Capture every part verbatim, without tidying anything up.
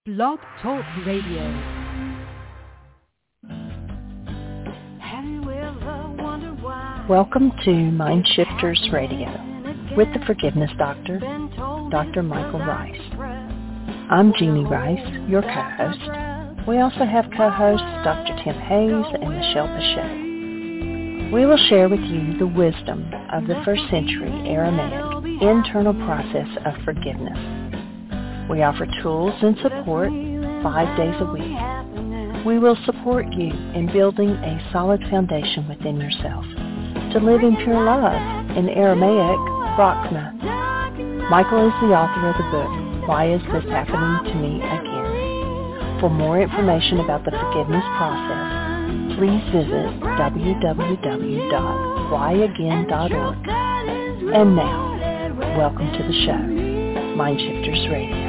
Blog Talk Radio. Welcome to Mind Shifters Radio with the Forgiveness Doctor, Doctor Michael Rice. I'm Jeannie Rice, your co-host. We also have co-hosts Doctor Tim Hayes and Michelle Pacheco. We will share with you the wisdom of the first century Aramaic internal process of forgiveness. We offer tools and support five days a week. We will support you in building a solid foundation within yourself to live in pure love, in Aramaic, Rachma. Michael is the author of the book, Why Is This Happening to Me Again? For more information about the forgiveness process, please visit w w w dot why again dot org. And now, welcome to the show, Mind Shifters Radio.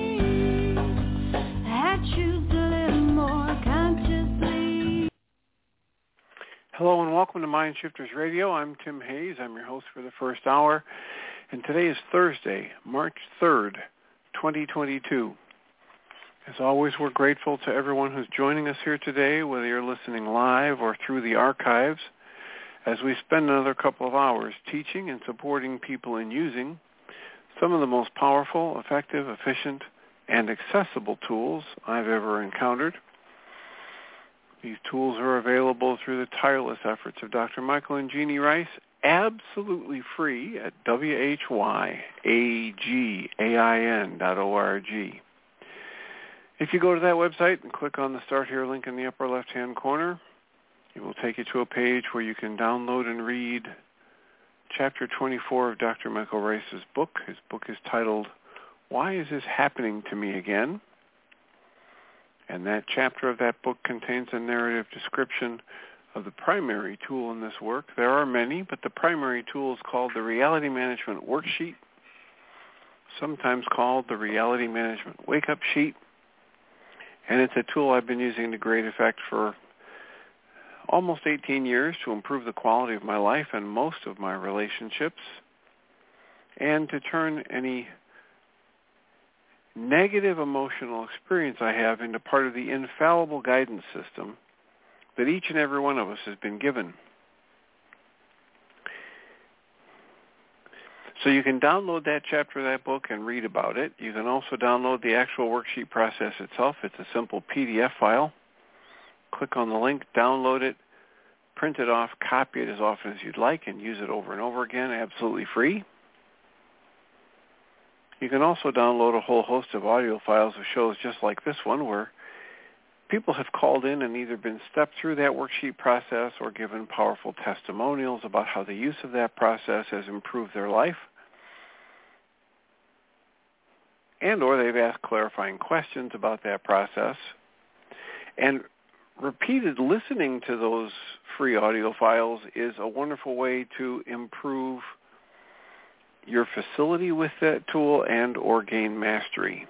Hello and welcome to Mind Shifters Radio. I'm Tim Hayes. I'm your host for the first hour. And today is Thursday, March third, twenty twenty-two. As always, we're grateful to everyone who's joining us here today, whether you're listening live or through the archives, as we spend another couple of hours teaching and supporting people in using some of the most powerful, effective, efficient, and accessible tools I've ever encountered. These tools are available through the tireless efforts of Doctor Michael and Jeannie Rice, absolutely free at w h y a g a i n dot org. If you go to that website and click on the Start Here link in the upper left-hand corner, it will take you to a page where you can download and read Chapter twenty-four of Doctor Michael Rice's book. His book is titled, Why Is This Happening to Me Again? And that chapter of that book contains a narrative description of the primary tool in this work. There are many, but the primary tool is called the Reality Management Worksheet, sometimes called the Reality Management Wake-Up Sheet. And it's a tool I've been using to great effect for almost eighteen years to improve the quality of my life and most of my relationships, and to turn any negative emotional experience I have into part of the infallible guidance system that each and every one of us has been given. So you can download that chapter of that book and read about it. You can also download the actual worksheet process itself. It's a simple P D F file. Click on the link, download it, print it off, copy it as often as you'd like, and use it over and over again, absolutely free. You can also download a whole host of audio files of shows just like this one, where people have called in and either been stepped through that worksheet process or given powerful testimonials about how the use of that process has improved their life, and or they've asked clarifying questions about that process. And repeated listening to those free audio files is a wonderful way to improve your facility with that tool and or gain mastery.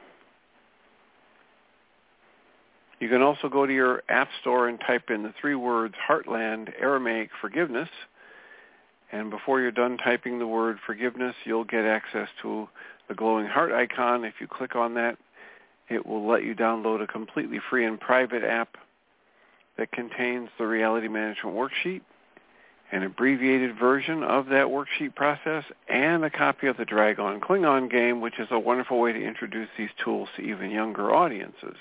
You can also go to your app store and type in the three words Heartland Aramaic Forgiveness, and before you're done typing the word forgiveness, you'll get access to the glowing heart icon. If you click on that, it will let you download a completely free and private app that contains the Reality Management Worksheet, an abbreviated version of that worksheet process, and a copy of the Dragon Klingon game, which is a wonderful way to introduce these tools to even younger audiences.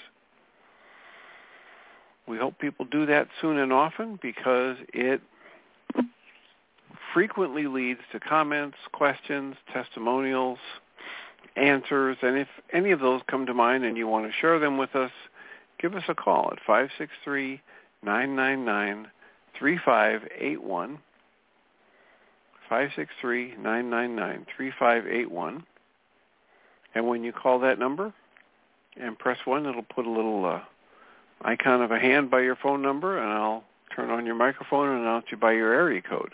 We hope people do that soon and often because it frequently leads to comments, questions, testimonials, answers, and if any of those come to mind and you want to share them with us, give us a call at five six three, nine nine nine, three five eight one, five six three, nine nine nine, three five eight one. And when you call that number and press one, it'll put a little uh, icon of a hand by your phone number, and I'll turn on your microphone and announce you by your area code.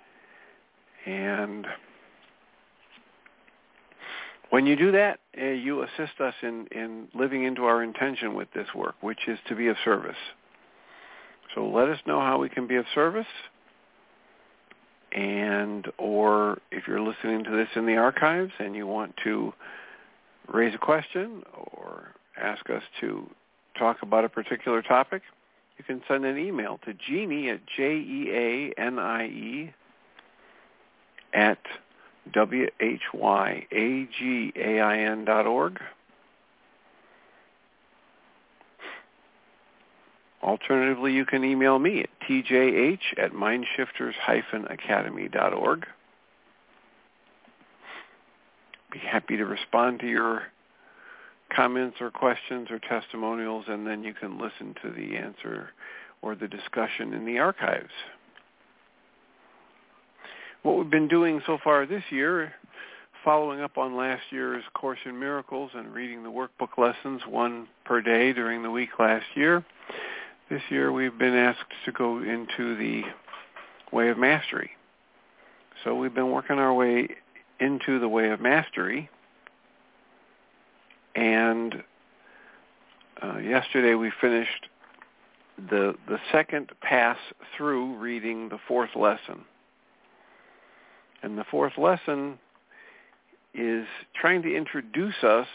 And when you do that, uh, you assist us in, in living into our intention with this work, which is to be of service. So let us know how we can be of service. And or if you're listening to this in the archives and you want to raise a question or ask us to talk about a particular topic, you can send an email to Jeanie at J E A N I E at W H Y A G A I N dot org. Alternatively, you can email me at T J H at mindshifters dash academy dot org. Be happy to respond to your comments or questions or testimonials, and then you can listen to the answer or the discussion in the archives. What we've been doing so far this year, following up on last year's Course in Miracles and reading the workbook lessons, one per day during the week last year, this year we've been asked to go into the Way of Mastery. So we've been working our way into the Way of Mastery, and uh, yesterday we finished the the second pass through reading the fourth lesson. And the fourth lesson is trying to introduce us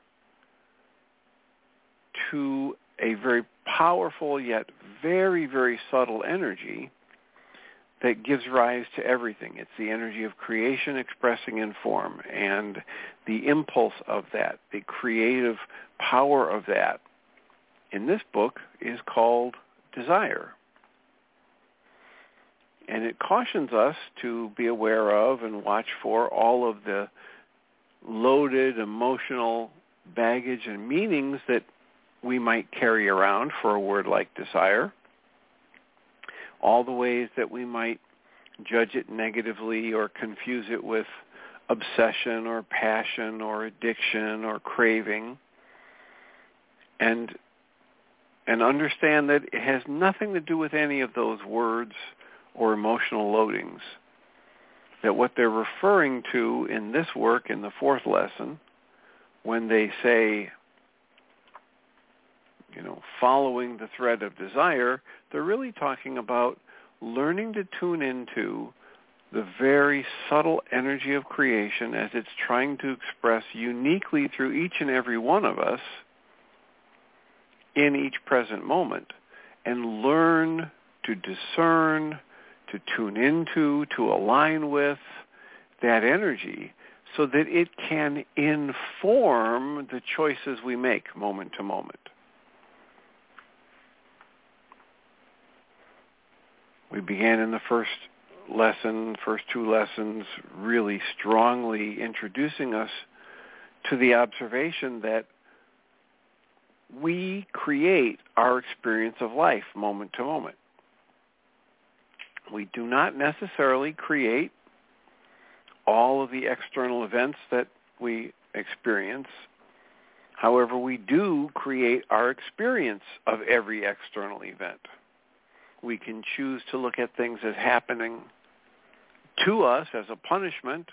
to a very powerful yet very, very subtle energy that gives rise to everything. It's the energy of creation expressing in form, and the impulse of that, the creative power of that, in this book is called desire. And it cautions us to be aware of and watch for all of the loaded emotional baggage and meanings that we might carry around for a word like desire, all the ways that we might judge it negatively or confuse it with obsession or passion or addiction or craving, and and understand that it has nothing to do with any of those words or emotional loadings, that what they're referring to in this work, in the fourth lesson, when they say, you know, following the thread of desire, they're really talking about learning to tune into the very subtle energy of creation as it's trying to express uniquely through each and every one of us in each present moment, and learn to discern, to tune into, to align with that energy so that it can inform the choices we make moment to moment. We began in the first lesson, first two lessons, really strongly introducing us to the observation that we create our experience of life moment to moment. We do not necessarily create all of the external events that we experience. However, we do create our experience of every external event. We can choose to look at things as happening to us as a punishment,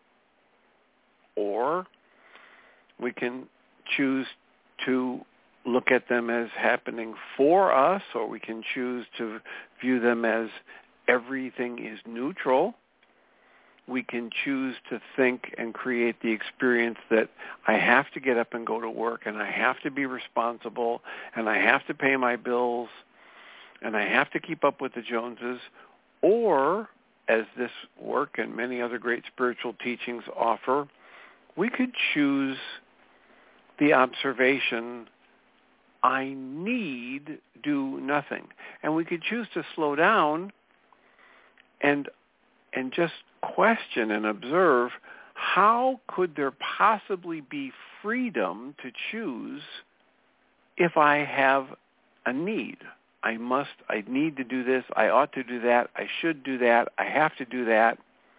or we can choose to look at them as happening for us, or we can choose to view them as everything is neutral. We can choose to think and create the experience that I have to get up and go to work, and I have to be responsible, and I have to pay my bills, and I have to keep up with the Joneses. Or, as this work and many other great spiritual teachings offer, we could choose the observation, I need do nothing. And we could choose to slow down and and just question and observe, how could there possibly be freedom to choose if I have a need? I must, I need to do this, I ought to do that, I should do that, I have to do that.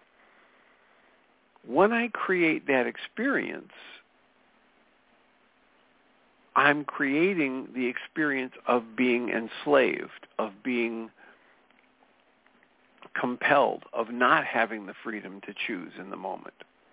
When I create that experience, I'm creating the experience of being enslaved, of being compelled, of not having the freedom to choose in the moment.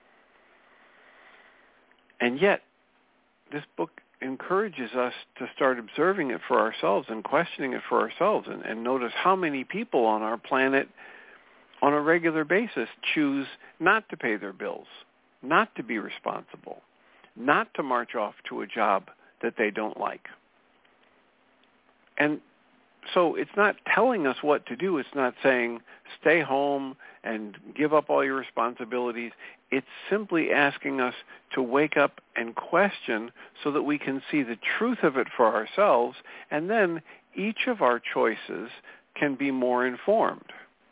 And yet, this book encourages us to start observing it for ourselves and questioning it for ourselves, and, and notice how many people on our planet on a regular basis choose not to pay their bills, not to be responsible, not to march off to a job that they don't like. And so it's not telling us what to do. It's not saying stay home and give up all your responsibilities. It's simply asking us to wake up and question so that we can see the truth of it for ourselves, and then each of our choices can be more informed.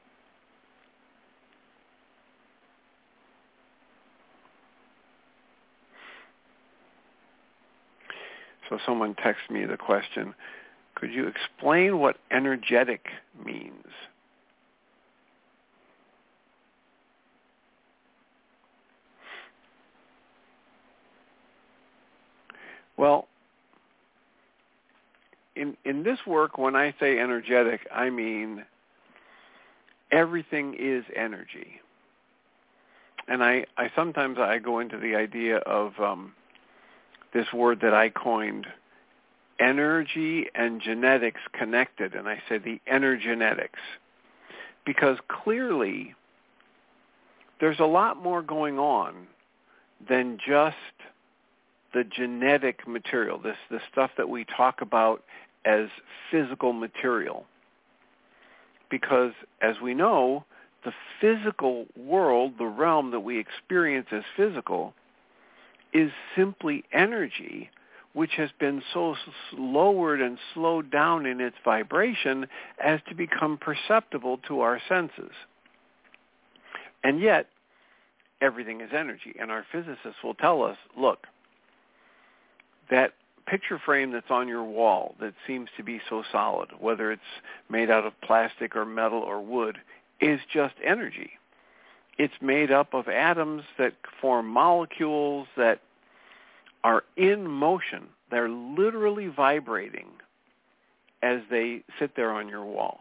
So someone texted me the question, could you explain what energetic means? Well, in in this work, when I say energetic, I mean everything is energy. And I, I sometimes I go into the idea of um, this word that I coined, energy and genetics connected, and I say the energenetics, because clearly there's a lot more going on than just the genetic material, this the stuff that we talk about as physical material. Because as we know, the physical world, the realm that we experience as physical, is simply energy, which has been so lowered and slowed down in its vibration as to become perceptible to our senses. And yet, everything is energy. And our physicists will tell us, look, that picture frame that's on your wall that seems to be so solid, whether it's made out of plastic or metal or wood, is just energy. It's made up of atoms that form molecules that are in motion. They're literally vibrating as they sit there on your wall.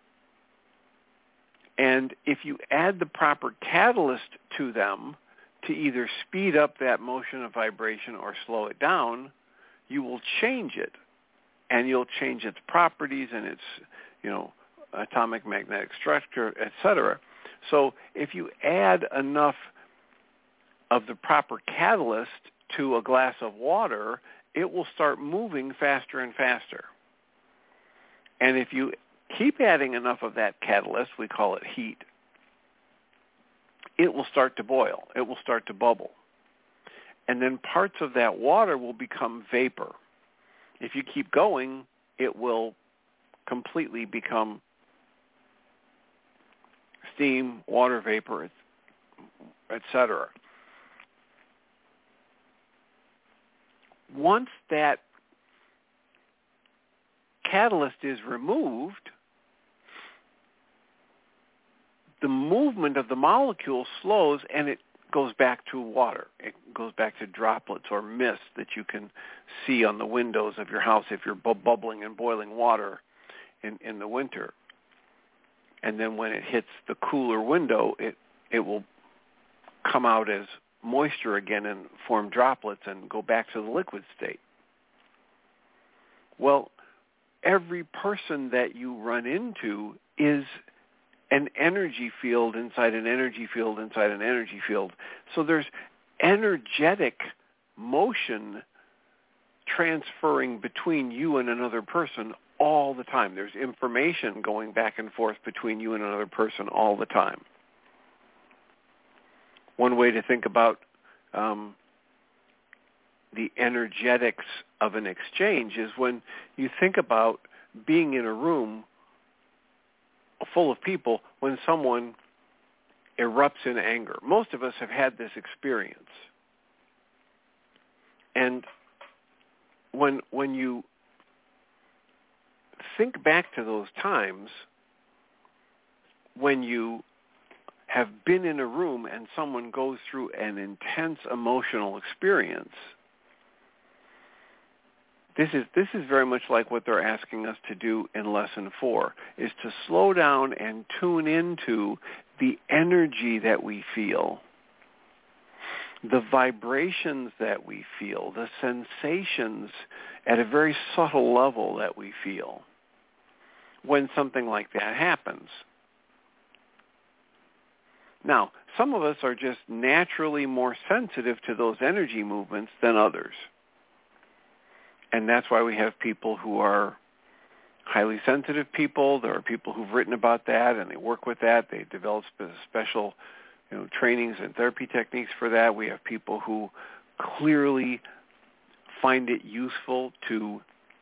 And if you add the proper catalyst to them to either speed up that motion of vibration or slow it down, you will change it, and you'll change its properties and its, you know, atomic magnetic structure, et cetera. So if you add enough of the proper catalyst to a glass of water, it will start moving faster and faster. And if you keep adding enough of that catalyst, we call it heat, it will start to boil. It will start to bubble. And then parts of that water will become vapor. If you keep going, it will completely become steam, water vapor, et cetera. Once that catalyst is removed, the movement of the molecule slows and it goes back to water. It goes back to droplets or mist that you can see on the windows of your house if you're bu- bubbling and boiling water in, in the winter. And then when it hits the cooler window, it, it will come out as moisture again and form droplets and go back to the liquid state. Well, every person that you run into is an energy field inside an energy field inside an energy field. So there's energetic motion transferring between you and another person all the time. There's information going back and forth between you and another person all the time. One way to think about um, the energetics of an exchange is when you think about being in a room full of people when someone erupts in anger. Most of us have had this experience. And when when you think back to those times when you have been in a room and someone goes through an intense emotional experience, This is this is very much like what they're asking us to do in lesson four, is to slow down and tune into the energy that we feel, the vibrations that we feel, the sensations at a very subtle level that we feel when something like that happens. Now, some of us are just naturally more sensitive to those energy movements than others. And that's why we have people who are highly sensitive people. There are people who've written about that, and they work with that. They develop special, you know, trainings and therapy techniques for that. We have people who clearly find it useful to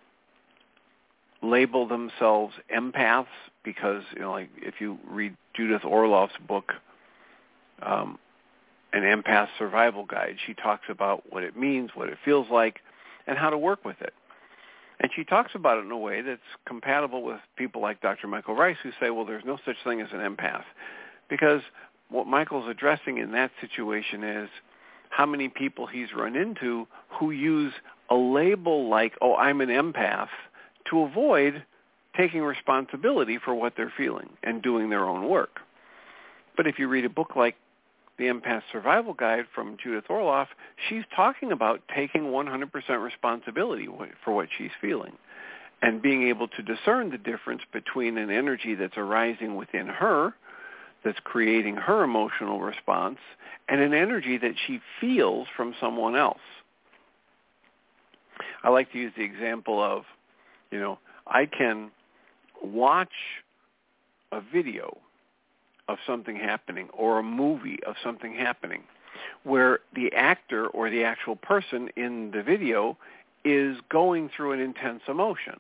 label themselves empaths because, you know, like if you read Judith Orloff's book, um, An Empath Survival Guide, she talks about what it means, what it feels like, and how to work with it. And she talks about it in a way that's compatible with people like Doctor Michael Ryce who say, well, there's no such thing as an empath. Because what Michael's addressing in that situation is how many people he's run into who use a label like, oh, I'm an empath, to avoid taking responsibility for what they're feeling and doing their own work. But if you read a book like The Empath Survival Guide from Judith Orloff, she's talking about taking one hundred percent responsibility for what she's feeling and being able to discern the difference between an energy that's arising within her, that's creating her emotional response, and an energy that she feels from someone else. I like to use the example of, you know, I can watch a video of something happening or a movie of something happening where the actor or the actual person in the video is going through an intense emotion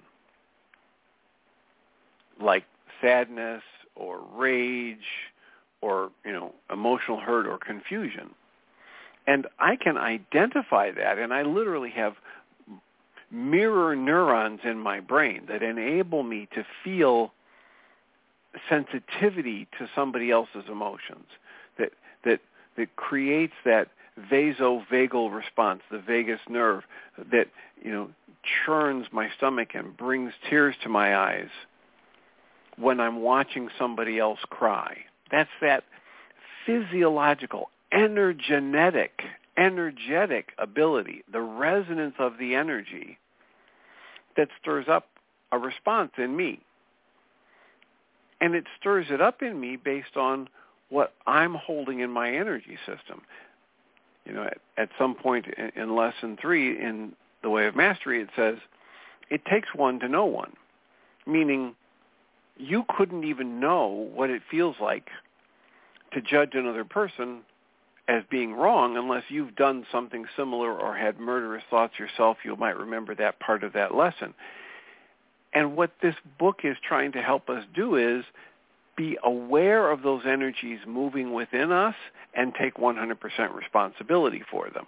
like sadness or rage or, you know, emotional hurt or confusion. And I can identify that, and I literally have mirror neurons in my brain that enable me to feel sensitivity to somebody else's emotions, that that that creates that vasovagal response, the vagus nerve, that, you know, churns my stomach and brings tears to my eyes when I'm watching somebody else cry. That's that physiological, energetic, energetic ability, the resonance of the energy that stirs up a response in me. And it stirs it up in me based on what I'm holding in my energy system. You know, at, at some point in, in lesson three in The Way of Mastery, it says, it takes one to know one, meaning you couldn't even know what it feels like to judge another person as being wrong unless you've done something similar or had murderous thoughts yourself. You might remember that part of that lesson. And what this book is trying to help us do is be aware of those energies moving within us and take one hundred percent responsibility for them.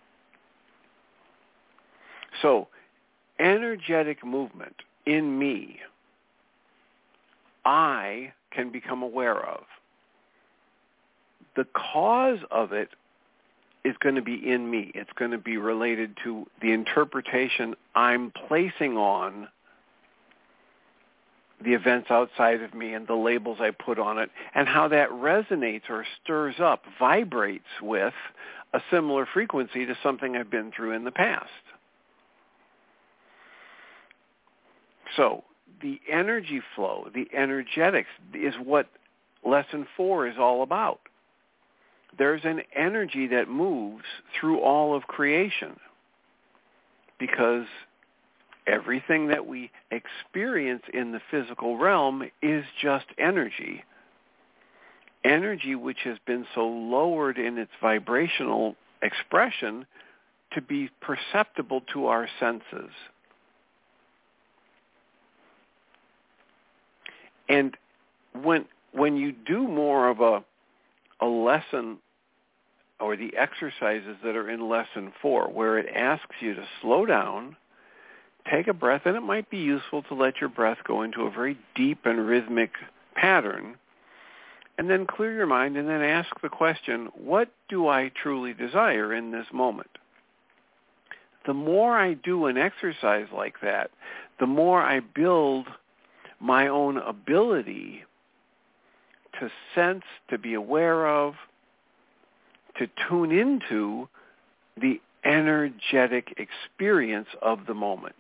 So, energetic movement in me, I can become aware of. The cause of it is going to be in me. It's going to be related to the interpretation I'm placing on the events outside of me and the labels I put on it, and how that resonates or stirs up, vibrates with a similar frequency to something I've been through in the past. So the energy flow, the energetics, is what lesson four is all about. There's an energy that moves through all of creation because everything that we experience in the physical realm is just energy. Energy which has been so lowered in its vibrational expression to be perceptible to our senses. And when when you do more of a a lesson or the exercises that are in lesson four, where it asks you to slow down, take a breath, and it might be useful to let your breath go into a very deep and rhythmic pattern, and then clear your mind and then ask the question, what do I truly desire in this moment? The more I do an exercise like that, the more I build my own ability to sense, to be aware of, to tune into the energetic experience of the moment.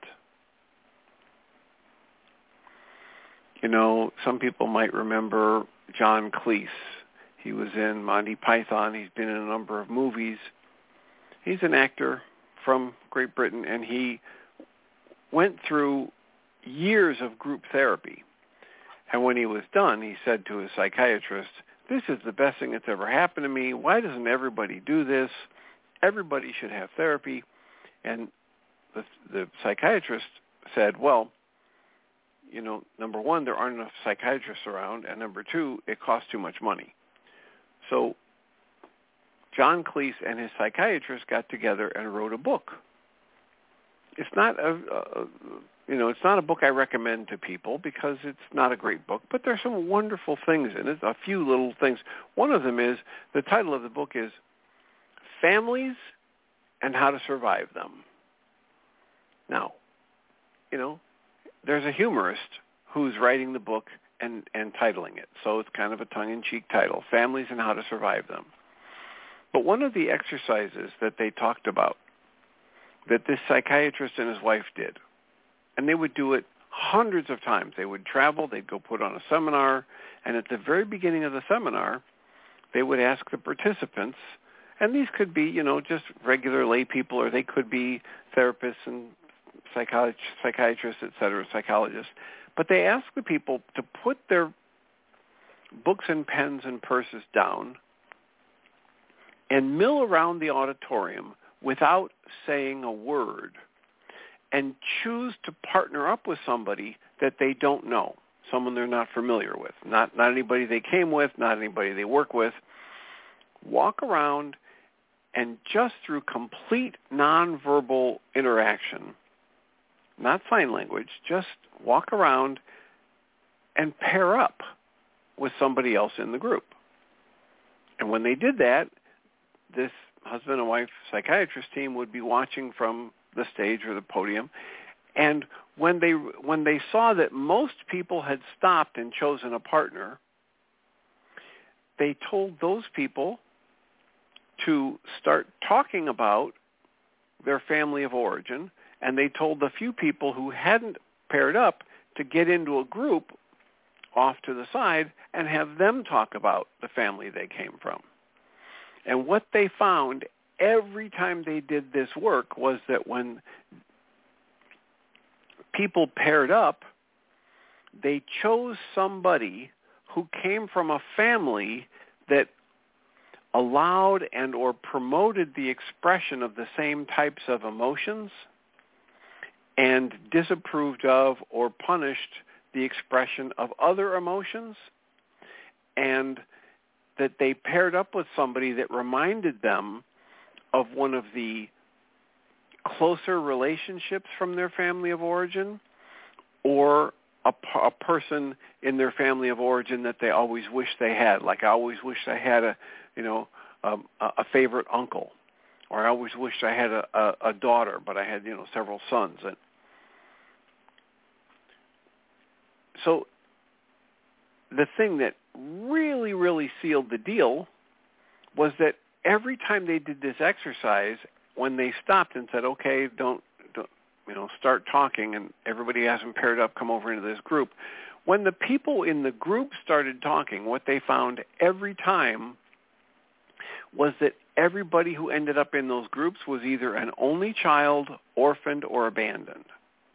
You know, some people might remember John Cleese. He was in Monty Python. He's been in a number of movies. He's an actor from Great Britain, and he went through years of group therapy. And when he was done, he said to his psychiatrist, "This is the best thing that's ever happened to me. Why doesn't everybody do this? Everybody should have therapy." And the, the psychiatrist said, "Well, you know, number one, there aren't enough psychiatrists around, and number two, it costs too much money." So John Cleese and his psychiatrist got together and wrote a book. It's not a, a you know, it's not a book I recommend to people because it's not a great book, but there's some wonderful things in it, a few little things. One of them is, the title of the book is Families and How to Survive Them. Now, you know, there's a humorist who's writing the book and, and titling it, so it's kind of a tongue-in-cheek title, Families and How to Survive Them. But one of the exercises that they talked about that this psychiatrist and his wife did, and they would do it hundreds of times. They would travel, they'd go put on a seminar, and at the very beginning of the seminar, they would ask the participants, and these could be, you know, just regular lay people, or they could be therapists and psychologists, psychiatrists, et cetera, psychologists, but they asked the people to put their books and pens and purses down and mill around the auditorium without saying a word, and choose to partner up with somebody that they don't know, someone they're not familiar with, not, not anybody they came with, not anybody they work with. Walk around and just through complete nonverbal interaction, not sign language, just walk around and pair up with somebody else in the group. And when they did that, this husband and wife psychiatrist team would be watching from the stage or the podium, and when they when they saw that most people had stopped and chosen a partner, they told those people to start talking about their family of origin, and they told the few people who hadn't paired up to get into a group off to the side and have them talk about the family they came from. And what they found every time they did this work was that when people paired up, they chose somebody who came from a family that allowed and or promoted the expression of the same types of emotions and disapproved of or punished the expression of other emotions, and that they paired up with somebody that reminded them of one of the closer relationships from their family of origin, or a, a person in their family of origin that they always wish they had. Like, I always wish I had a, you know, um, a favorite uncle, or I always wished I had a, a, a daughter, but I had, you know, several sons. And so the thing that really, really sealed the deal was that every time they did this exercise, when they stopped and said, "Okay, don't, don't, you know, start talking," and everybody hasn't paired up, come over into this group. When the people in the group started talking, what they found every time was that everybody who ended up in those groups was either an only child, orphaned, or abandoned.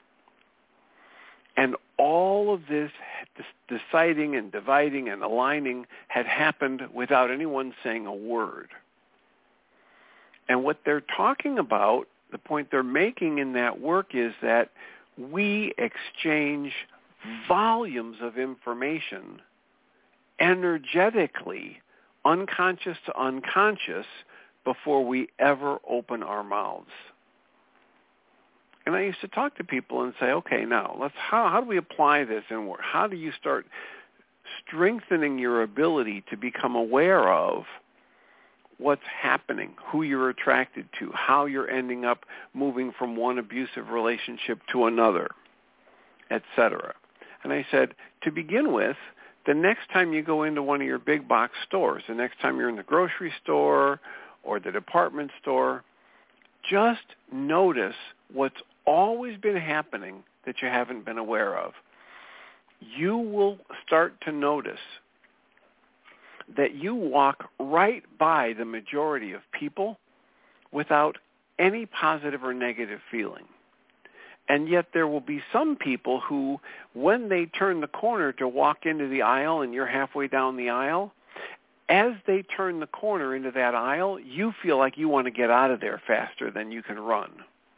And all of this deciding and dividing and aligning had happened without anyone saying a word. And what they're talking about, the point they're making in that work, is that we exchange volumes of information energetically, unconscious to unconscious, before we ever open our mouths. And I used to talk to people and say, okay, now let's how how do we apply this in work? How do you start strengthening your ability to become aware of what's happening, who you're attracted to, how you're ending up moving from one abusive relationship to another, et cetera. And I said, to begin with, the next time you go into one of your big box stores, the next time you're in the grocery store or the department store, just notice what's always been happening that you haven't been aware of. You will start to notice that you walk right by the majority of people without any positive or negative feeling. And yet there will be some people who, when they turn the corner to walk into the aisle and you're halfway down the aisle, as they turn the corner into that aisle, you feel like you want to get out of there faster than you can run.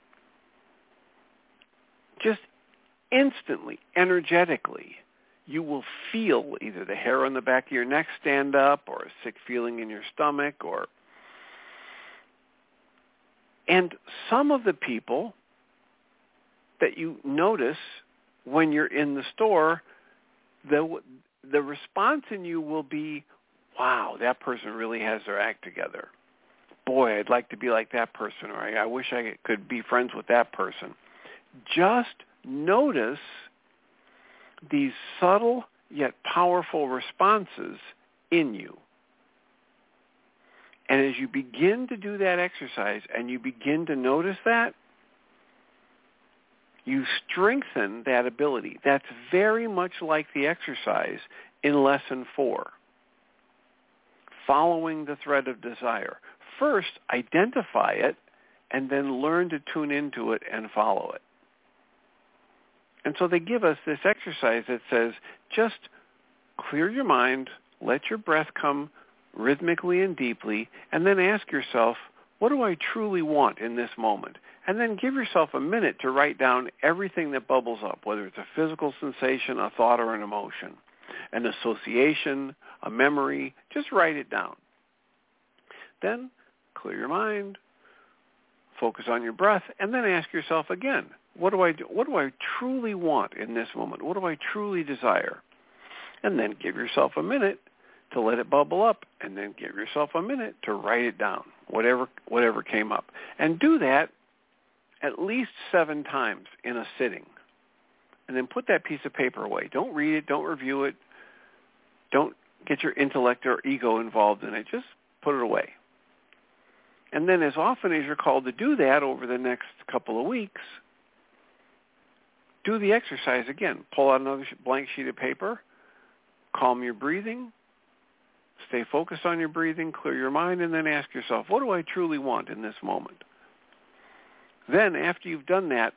Just instantly, energetically, you will feel either the hair on the back of your neck stand up or a sick feeling in your stomach, or and some of the people that you notice when you're in the store, the the response in you will be, wow, that person really has their act together. Boy, I'd like to be like that person, or I, I wish I could be friends with that person. Just notice these subtle yet powerful responses in you. And as you begin to do that exercise and you begin to notice that, you strengthen that ability. That's very much like the exercise in lesson four, following the thread of desire. First, identify it, and then learn to tune into it and follow it. And so they give us this exercise that says, just clear your mind, let your breath come rhythmically and deeply, and then ask yourself, what do I truly want in this moment? And then give yourself a minute to write down everything that bubbles up, whether it's a physical sensation, a thought, or an emotion, an association, a memory. Just write it down. Then clear your mind, focus on your breath, and then ask yourself again, what do I do? What do I truly want in this moment? What do I truly desire? And then give yourself a minute to let it bubble up, and then give yourself a minute to write it down, whatever whatever came up. And do that at least seven times in a sitting. And then put that piece of paper away. Don't read it. Don't review it. Don't get your intellect or ego involved in it. Just put it away. And then as often as you're called to do that over the next couple of weeks, do the exercise again. Pull out another blank sheet of paper, calm your breathing, stay focused on your breathing, clear your mind, and then ask yourself, what do I truly want in this moment? Then after you've done that,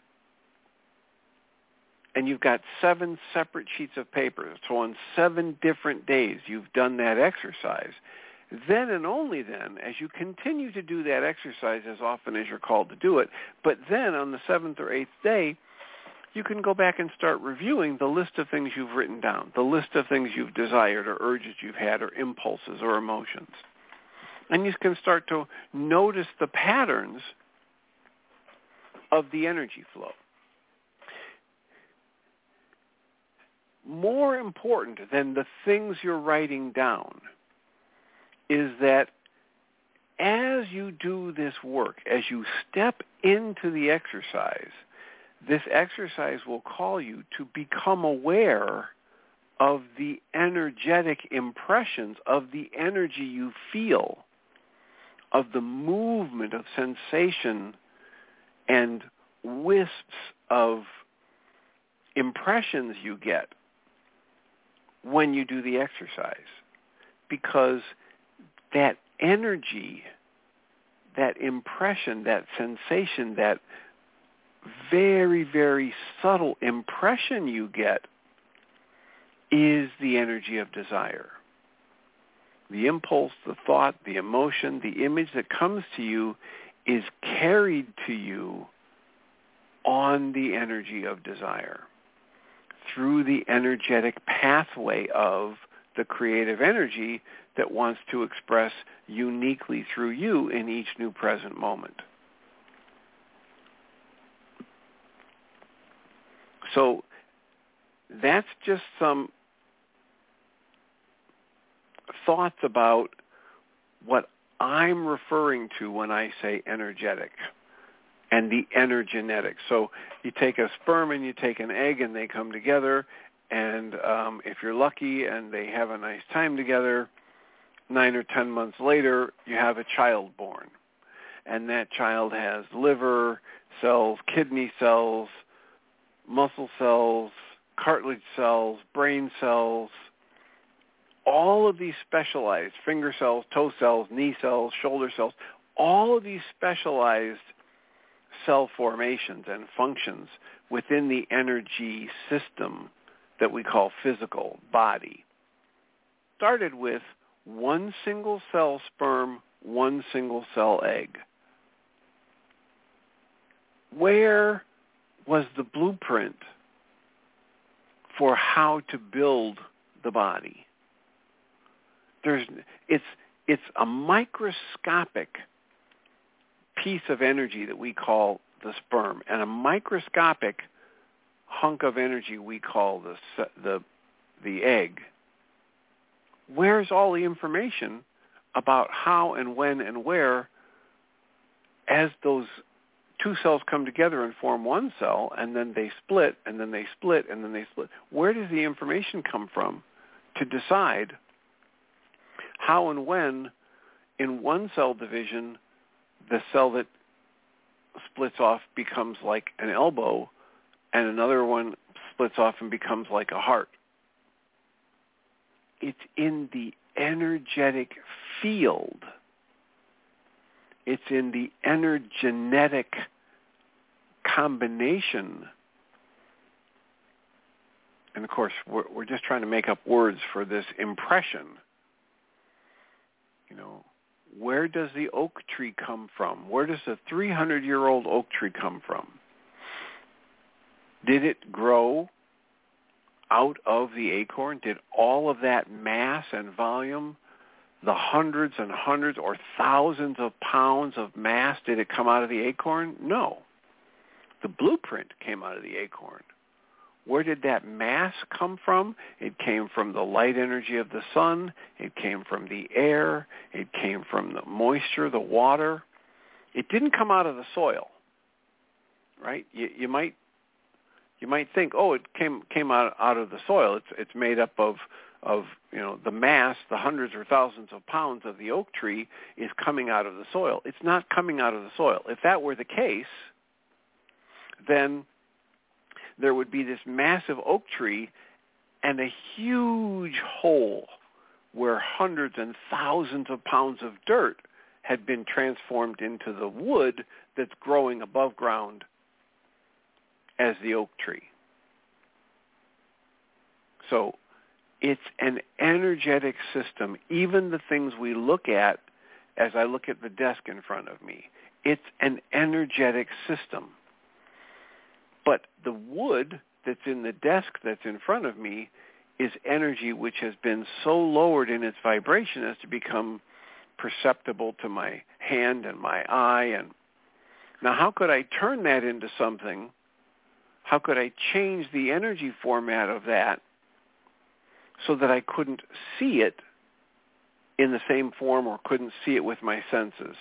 and you've got seven separate sheets of paper, so on seven different days you've done that exercise, then and only then, as you continue to do that exercise as often as you're called to do it, but then on the seventh or eighth day, you can go back and start reviewing the list of things you've written down, the list of things you've desired or urges you've had or impulses or emotions. And you can start to notice the patterns of the energy flow. More important than the things you're writing down is that as you do this work, as you step into the exercise, this exercise will call you to become aware of the energetic impressions, of the energy you feel, of the movement of sensation and wisps of impressions you get when you do the exercise. Because that energy, that impression, that sensation, that very, very subtle impression you get is the energy of desire. The impulse, the thought, the emotion, the image that comes to you is carried to you on the energy of desire through the energetic pathway of the creative energy that wants to express uniquely through you in each new present moment. So that's just some thoughts about what I'm referring to when I say energetic and the energenetics. So you take a sperm and you take an egg and they come together, and um, if you're lucky and they have a nice time together, nine or ten months later, you have a child born. And that child has liver cells, kidney cells, muscle cells, cartilage cells, brain cells, all of these specialized finger cells, toe cells, knee cells, shoulder cells, all of these specialized cell formations and functions within the energy system that we call physical body started with one single cell sperm, one single cell egg. Where was the blueprint for how to build the body? There's, it's, it's a microscopic piece of energy that we call the sperm, and a microscopic hunk of energy we call the the the egg. Where's all the information about how and when and where, as those two cells come together and form one cell, and then they split, and then they split, and then they split? Where does the information come from to decide how and when in one cell division the cell that splits off becomes like an elbow, and another one splits off and becomes like a heart? It's in the energetic field. It's in the energetic combination. And of course, we're, we're just trying to make up words for this impression. You know, where does the oak tree come from? Where does the three hundred year old oak tree come from? Did it grow out of the acorn? Did all of that mass and volume, the hundreds and hundreds or thousands of pounds of mass, did it come out of the acorn? No. The blueprint came out of the acorn. Where did that mass come from? It came from the light energy of the sun. It came from the air. It came from the moisture, the water. It didn't come out of the soil, right? You, you might you might think, oh, it came came out out of the soil. It's it's made up of of you know the mass, the hundreds or thousands of pounds of the oak tree is coming out of the soil. It's not coming out of the soil. If that were the case, then there would be this massive oak tree and a huge hole where hundreds and thousands of pounds of dirt had been transformed into the wood that's growing above ground as the oak tree. So it's an energetic system. Even the things we look at, as I look at the desk in front of me, it's an energetic system. But the wood that's in the desk that's in front of me is energy which has been so lowered in its vibration as to become perceptible to my hand and my eye. And now how could I turn that into something? How could I change the energy format of that so that I couldn't see it in the same form or couldn't see it with my senses?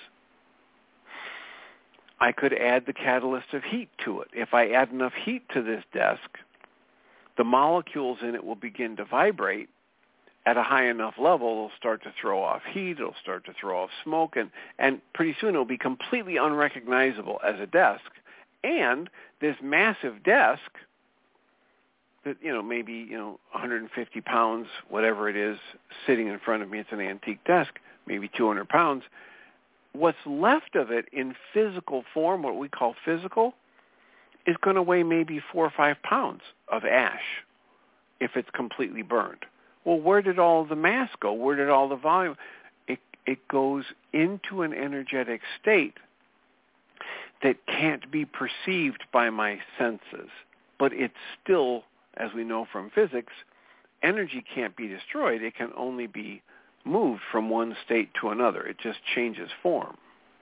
I could add the catalyst of heat to it. If I add enough heat to this desk, the molecules in it will begin to vibrate at a high enough level. It'll start to throw off heat. It'll start to throw off smoke. And, and pretty soon it'll be completely unrecognizable as a desk. And this massive desk that, you know, maybe, you know, one hundred fifty pounds, whatever it is, sitting in front of me, it's an antique desk, maybe two hundred pounds. What's left of it in physical form, what we call physical, is going to weigh maybe four or five pounds of ash if it's completely burned. Well, where did all the mass go? Where did all the volume? It, it goes into an energetic state that can't be perceived by my senses. But it's still, as we know from physics, energy can't be destroyed. It can only be moved from one state to another. It just changes form.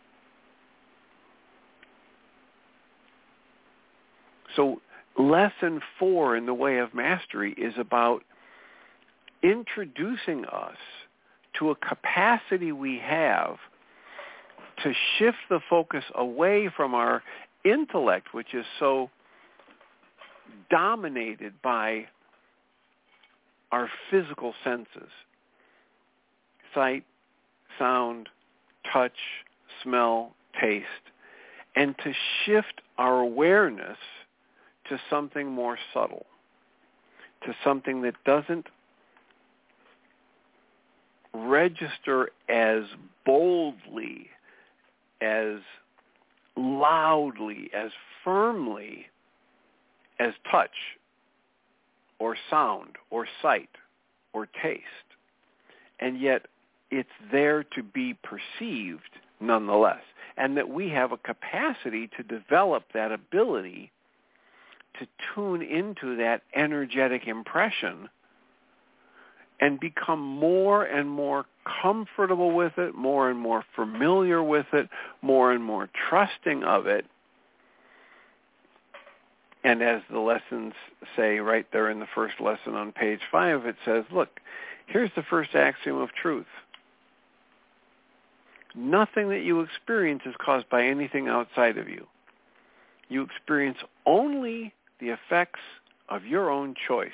So lesson four in the way of mastery is about introducing us to a capacity we have to shift the focus away from our intellect, which is so dominated by our physical senses. Sight, sound, touch, smell, taste, and to shift our awareness to something more subtle, to something that doesn't register as boldly, as loudly, as firmly as touch or sound or sight or taste. And yet it's there to be perceived nonetheless. And that we have a capacity to develop that ability to tune into that energetic impression and become more and more comfortable with it, more and more familiar with it, more and more trusting of it. And as the lessons say right there in the first lesson on page five, it says, look, here's the first axiom of truth. Nothing that you experience is caused by anything outside of you. You experience only the effects of your own choice.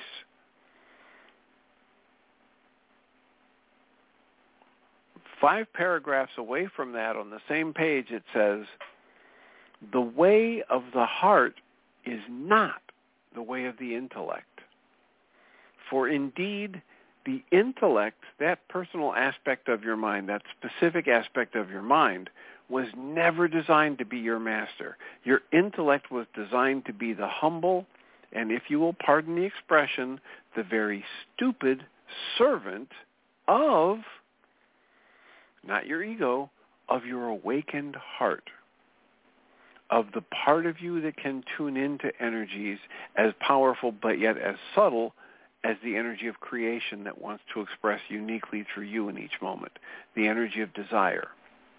Five paragraphs away from that on the same page, it says, the way of the heart is not the way of the intellect. For indeed, the intellect, that personal aspect of your mind, that specific aspect of your mind, was never designed to be your master. Your intellect was designed to be the humble, and if you will pardon the expression, the very stupid servant of, not your ego, of your awakened heart, of the part of you that can tune into energies as powerful but yet as subtle as the energy of creation that wants to express uniquely through you in each moment, the energy of desire.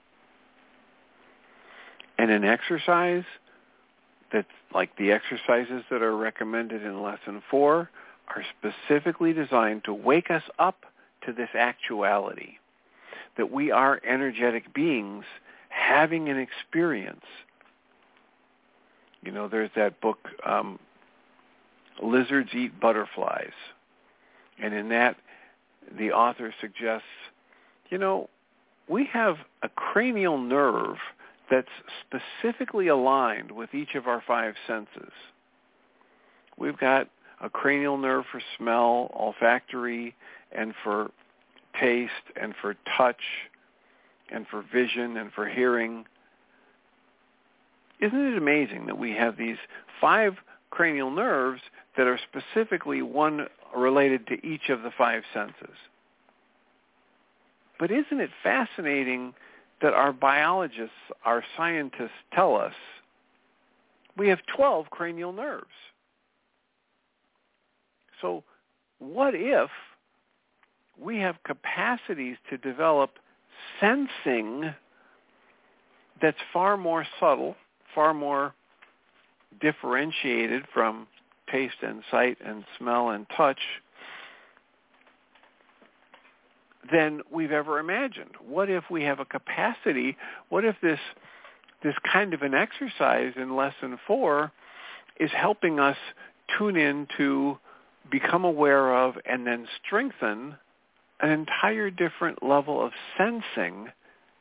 And an exercise that's like the exercises that are recommended in lesson four are specifically designed to wake us up to this actuality, that we are energetic beings having an experience. You know, there's that book, um, Lizards Eat Butterflies. And in that, the author suggests, you know, we have a cranial nerve that's specifically aligned with each of our five senses. We've got a cranial nerve for smell, olfactory, and for taste, and for touch, and for vision, and for hearing. Isn't it amazing that we have these five cranial nerves that are specifically one related to each of the five senses? But isn't it fascinating that our biologists, our scientists tell us we have twelve cranial nerves? So what if we have capacities to develop sensing that's far more subtle, far more differentiated from taste and sight and smell and touch than we've ever imagined? What if we have a capacity, what if this this kind of an exercise in lesson four is helping us tune in to become aware of and then strengthen an entire different level of sensing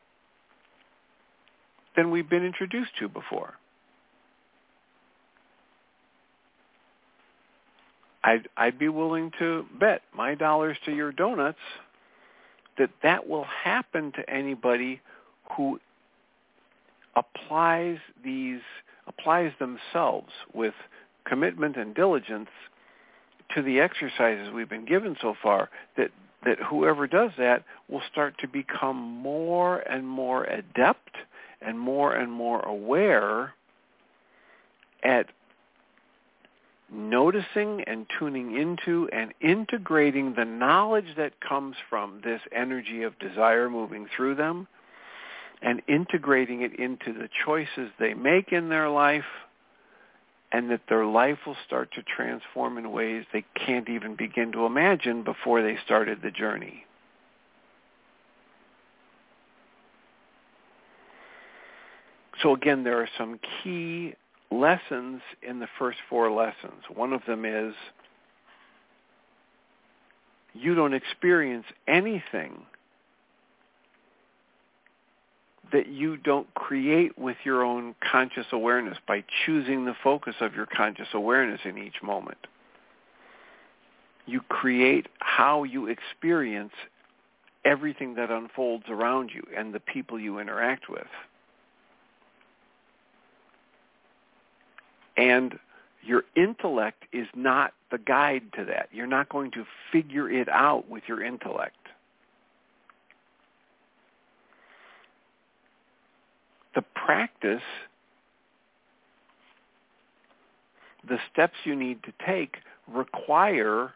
than we've been introduced to before? I'd, I'd be willing to bet my dollars to your donuts that that will happen to anybody who applies these, applies themselves with commitment and diligence to the exercises we've been given so far, that, that whoever does that will start to become more and more adept and more and more aware at noticing and tuning into and integrating the knowledge that comes from this energy of desire moving through them and integrating it into the choices they make in their life, and that their life will start to transform in ways they can't even begin to imagine before they started the journey. So again, there are some key lessons in the first four lessons. One of them is you don't experience anything that you don't create with your own conscious awareness by choosing the focus of your conscious awareness in each moment. You create how you experience everything that unfolds around you and the people you interact with. And your intellect is not the guide to that. You're not going to figure it out with your intellect. The practice, the steps you need to take require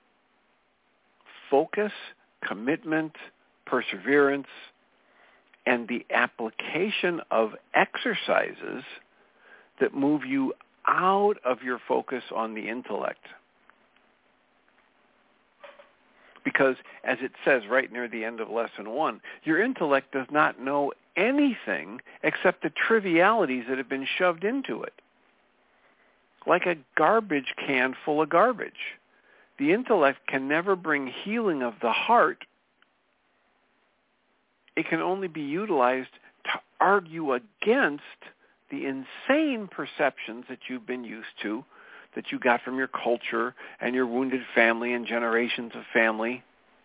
focus, commitment, perseverance, and the application of exercises that move you out of your focus on the intellect. Because, as it says right near the end of lesson one, your intellect does not know anything except the trivialities that have been shoved into it. Like a garbage can full of garbage. The intellect can never bring healing of the heart. It can only be utilized to argue against the insane perceptions that you've been used to, that you got from your culture and your wounded family and generations of family.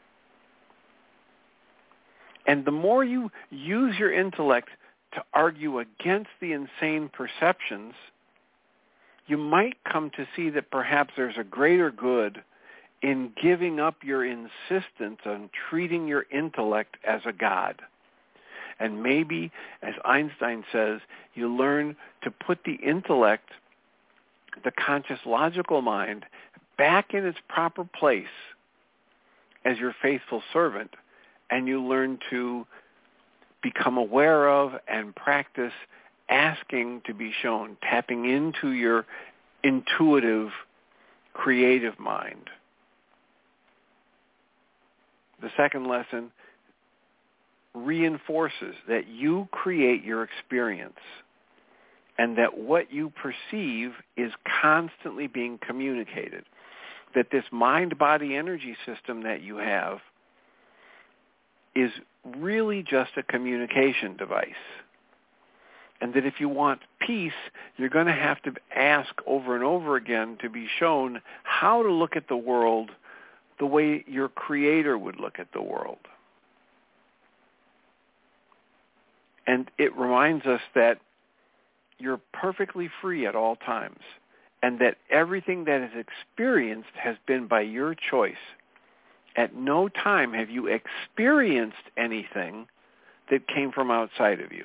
And the more you use your intellect to argue against the insane perceptions, you might come to see that perhaps there's a greater good in giving up your insistence on treating your intellect as a god. And maybe, as Einstein says, you learn to put the intellect, the conscious logical mind, back in its proper place as your faithful servant, and you learn to become aware of and practice asking to be shown, tapping into your intuitive, creative mind. The second lesson reinforces that you create your experience and that what you perceive is constantly being communicated, that this mind-body energy system that you have is really just a communication device. And that if you want peace, you're going to have to ask over and over again to be shown how to look at the world the way your Creator would look at the world. And it reminds us that you're perfectly free at all times, and that everything that is experienced has been by your choice. At no time have you experienced anything that came from outside of you.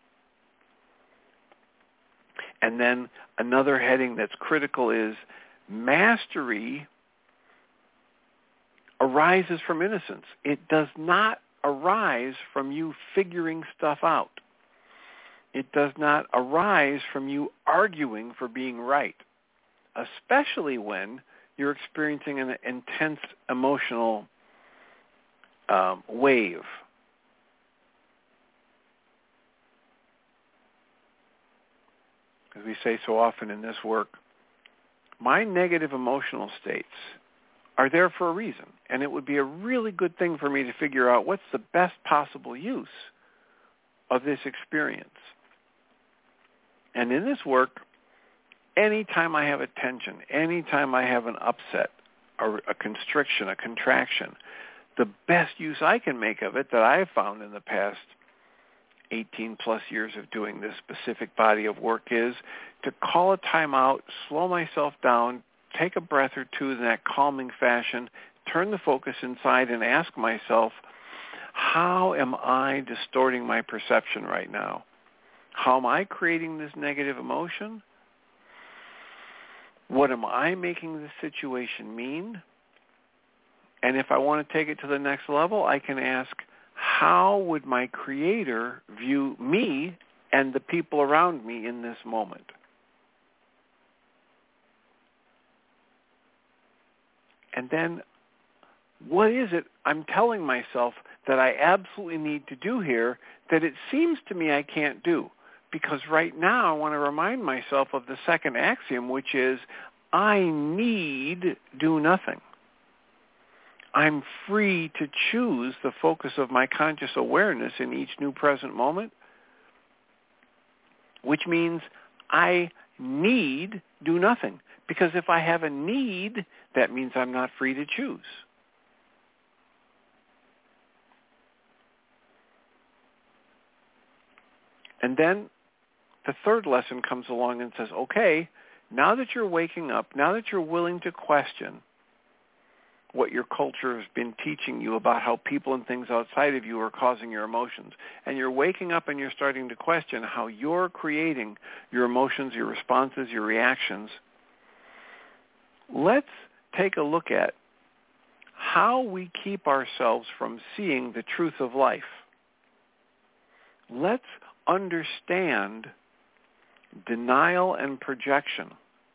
And then another heading that's critical is mastery arises from innocence. It does not arise from you figuring stuff out. It does not arise from you arguing for being right, especially when you're experiencing an intense emotional um, wave. As we say so often in this work, my negative emotional states are there for a reason, and it would be a really good thing for me to figure out what's the best possible use of this experience. And in this work, anytime I have a tension, anytime I have an upset, or a constriction, a contraction, the best use I can make of it that I have found in the past eighteen plus years of doing this specific body of work is to call a time out, slow myself down, take a breath or two in that calming fashion, turn the focus inside and ask myself, how am I distorting my perception right now? How am I creating this negative emotion? What am I making this situation mean? And if I want to take it to the next level, I can ask, how would my Creator view me and the people around me in this moment? And then, what is it I'm telling myself that I absolutely need to do here that it seems to me I can't do? Because right now I want to remind myself of the second axiom, which is, I need do nothing. I'm free to choose the focus of my conscious awareness in each new present moment, which means I need do nothing. Because if I have a need, that means I'm not free to choose. And then the third lesson comes along and says, okay, Now that you're waking up, now that you're willing to question what your culture has been teaching you about how people and things outside of you are causing your emotions, and you're waking up and you're starting to question how you're creating your emotions, your responses, your reactions, let's take a look at how we keep ourselves from seeing the truth of life. Let's understand denial and projection.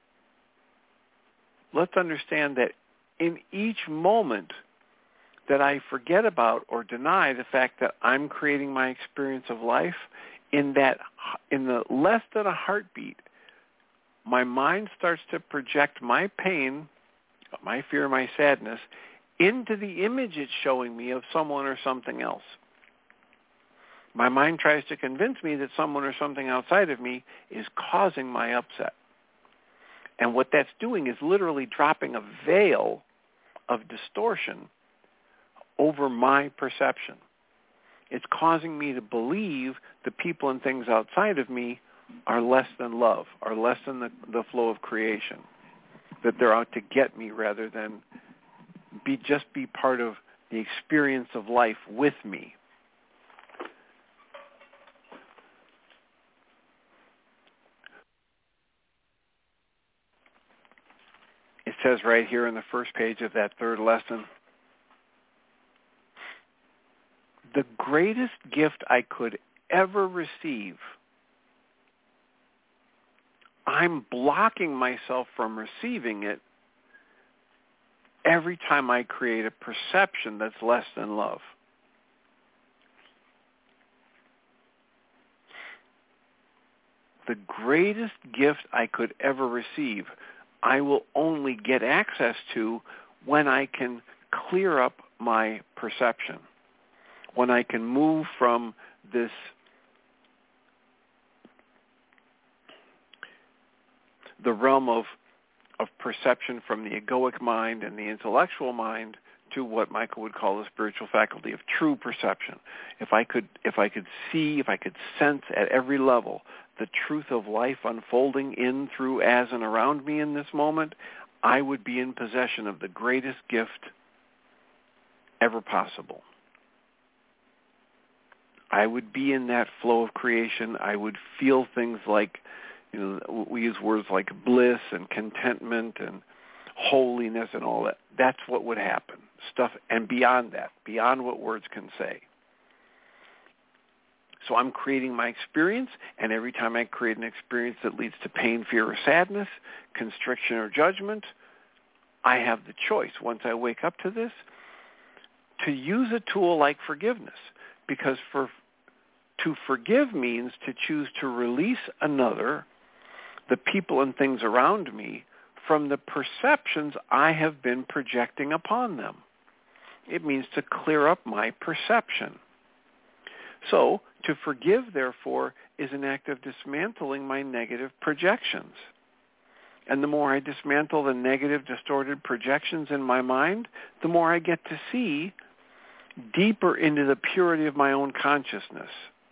Let's understand that in each moment that I forget about or deny the fact that I'm creating my experience of life, in that, in the less than a heartbeat, my mind starts to project my pain, my fear, my sadness, into the image it's showing me of someone or something else. My mind tries to convince me that someone or something outside of me is causing my upset. And what that's doing is literally dropping a veil of distortion over my perception. It's causing me to believe the people and things outside of me are less than love, are less than the, the flow of creation, that they're out to get me rather than be just be part of the experience of life with me. It says right here in the first page of that third lesson, the greatest gift I could ever receive, I'm blocking myself from receiving it every time I create a perception that's less than love. The greatest gift I could ever receive, I will only get access to when I can clear up my perception, when I can move from this the realm of of perception from the egoic mind and the intellectual mind to what Michael would call the spiritual faculty of true perception. If I could if I could see, if I could sense at every level the truth of life unfolding in, through, as, and around me in this moment, I would be in possession of the greatest gift ever possible. I would be in that flow of creation. I would feel things like, you know, we use words like bliss and contentment and holiness and all that. That's what would happen. Stuff, and beyond that, beyond what words can say. So I'm creating my experience, and every time I create an experience that leads to pain, fear, or sadness, constriction, or judgment, I have the choice, once I wake up to this, to use a tool like forgiveness. Because for to forgive means to choose to release another, the people and things around me, from the perceptions I have been projecting upon them. It means to clear up my perception. So, to forgive, therefore, is an act of dismantling my negative projections. And the more I dismantle the negative, distorted projections in my mind, the more I get to see deeper into the purity of my own consciousness.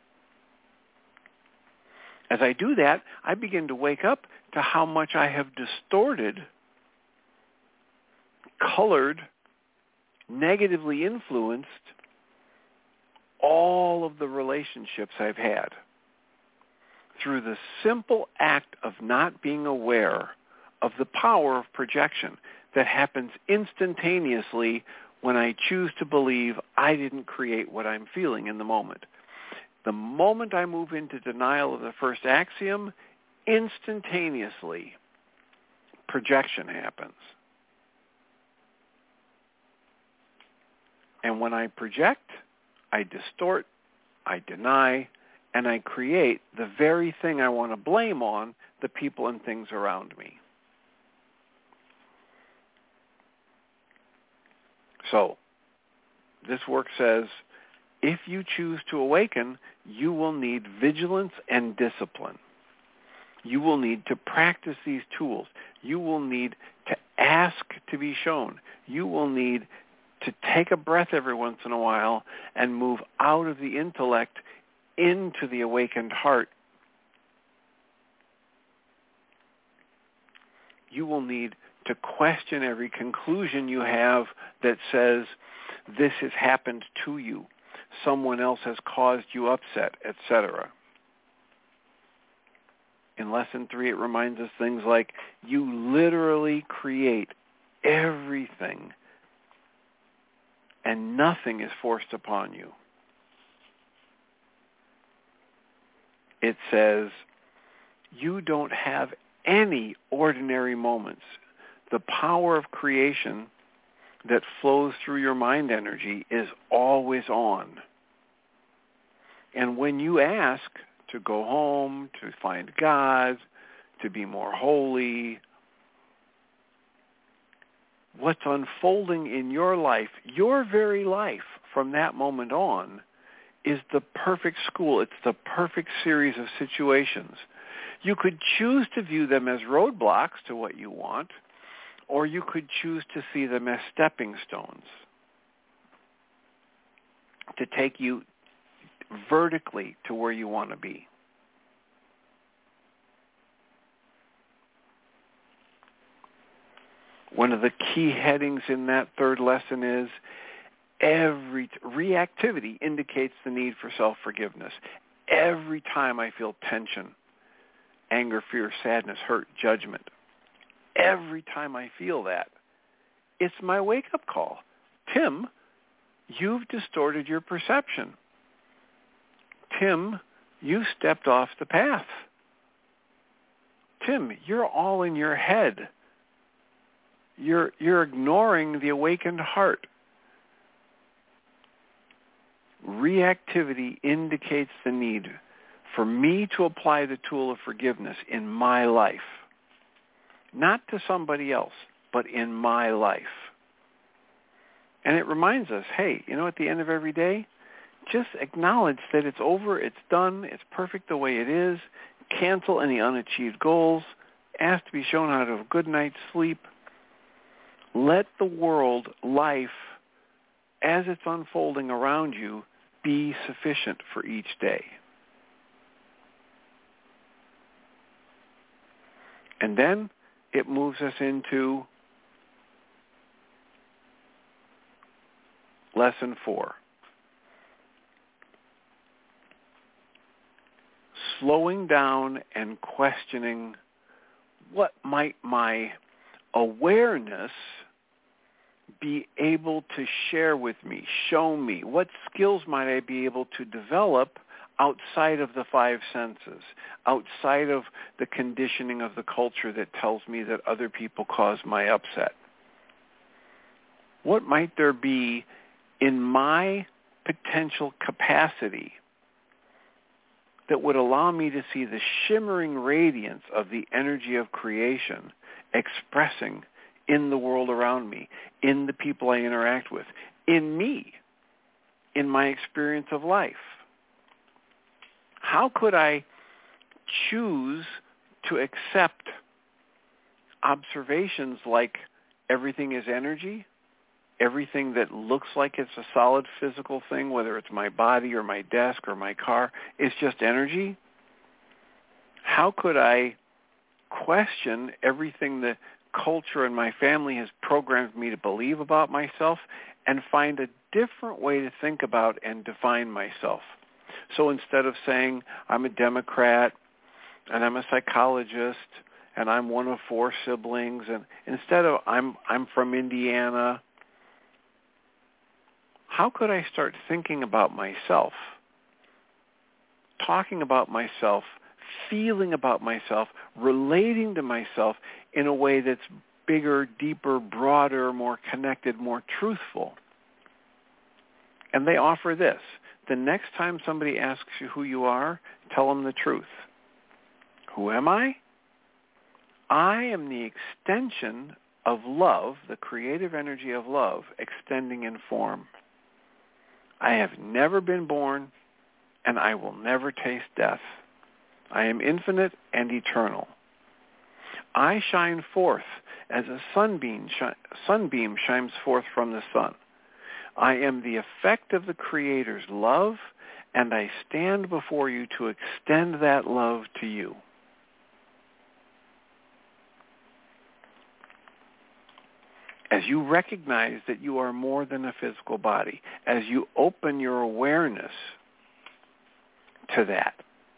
As I do that, I begin to wake up to how much I have distorted, colored, negatively influenced all of the relationships I've had through the simple act of not being aware of the power of projection that happens instantaneously when I choose to believe I didn't create what I'm feeling in the moment. The moment I move into denial of the first axiom, instantaneously projection happens. And when I project, I distort, I deny, and I create the very thing I want to blame on the people and things around me. So, this work says, if you choose to awaken, you will need vigilance and discipline. You will need to practice these tools. You will need to ask to be shown. You will need to take a breath every once in a while and move out of the intellect into the awakened heart. you will need to question every conclusion you have that says this has happened to you, someone else has caused you upset, et cetera. In lesson three, it reminds us things like you literally create everything and nothing is forced upon you. It says you don't have any ordinary moments. The power of creation that flows through your mind energy is always on. And when you ask to go home, to find God, to be more holy, what's unfolding in your life, your very life from that moment on, is the perfect school. It's the perfect series of situations. You could choose to view them as roadblocks to what you want, or you could choose to see them as stepping stones to take you vertically to where you want to be. One of the key headings in that third lesson is every reactivity indicates the need for self-forgiveness. Every time I feel tension, anger, fear, sadness, hurt, judgment, every time I feel that, it's my wake-up call. Tim, you've distorted your perception. Tim, you stepped off the path. Tim, you're all in your head. You're, you're ignoring the awakened heart. Reactivity indicates the need for me to apply the tool of forgiveness in my life. Not to somebody else, but in my life. And it reminds us, hey, you know, at the end of every day, just acknowledge that it's over, it's done, it's perfect the way it is, cancel any unachieved goals, ask to be shown how to have a good night's sleep. Let the world, life, as it's unfolding around you, be sufficient for each day. And then it moves us into lesson four. Slowing down and questioning what might my awareness be able to share with me, show me? What skills might I be able to develop outside of the five senses, outside of the conditioning of the culture that tells me that other people cause my upset? What might there be in my potential capacity that would allow me to see the shimmering radiance of the energy of creation expressing in the world around me, in the people I interact with, in me, in my experience of life? How could I choose to accept observations like everything is energy, everything that looks like it's a solid physical thing, whether it's my body or my desk or my car, is just energy? How could I question everything the culture and my family has programmed me to believe about myself and find a different way to think about and define myself? So instead of saying I'm a Democrat and I'm a psychologist and I'm one of four siblings, and instead of I'm I'm from Indiana, how could I start thinking about myself, talking about myself, feeling about myself, relating to myself in a way that's bigger, deeper, broader, more connected, more truthful? And they offer this. The next time somebody asks you who you are, tell them the truth. Who am I? I am the extension of love, the creative energy of love, extending in form. I have never been born, and I will never taste death. I am infinite and eternal. I shine forth as a sunbeam, shi- sunbeam shines forth from the sun. I am the effect of the Creator's love, and I stand before you to extend that love to you. as you recognize that you are more than a physical body, as you open your awareness to that,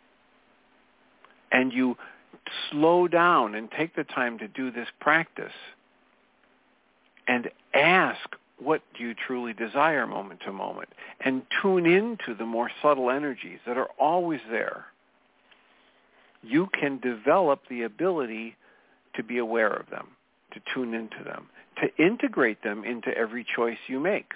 and you slow down and take the time to do this practice and ask, what do you truly desire moment to moment? And tune into the more subtle energies that are always there. You can develop the ability to be aware of them, to tune into them, to integrate them into every choice you make.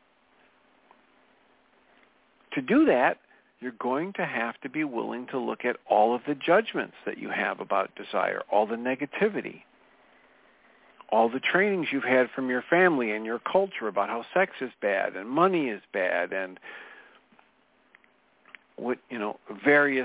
To do that, you're going to have to be willing to look at all of the judgments that you have about desire, all the negativity, all the trainings you've had from your family and your culture about how sex is bad and money is bad and what, you know, various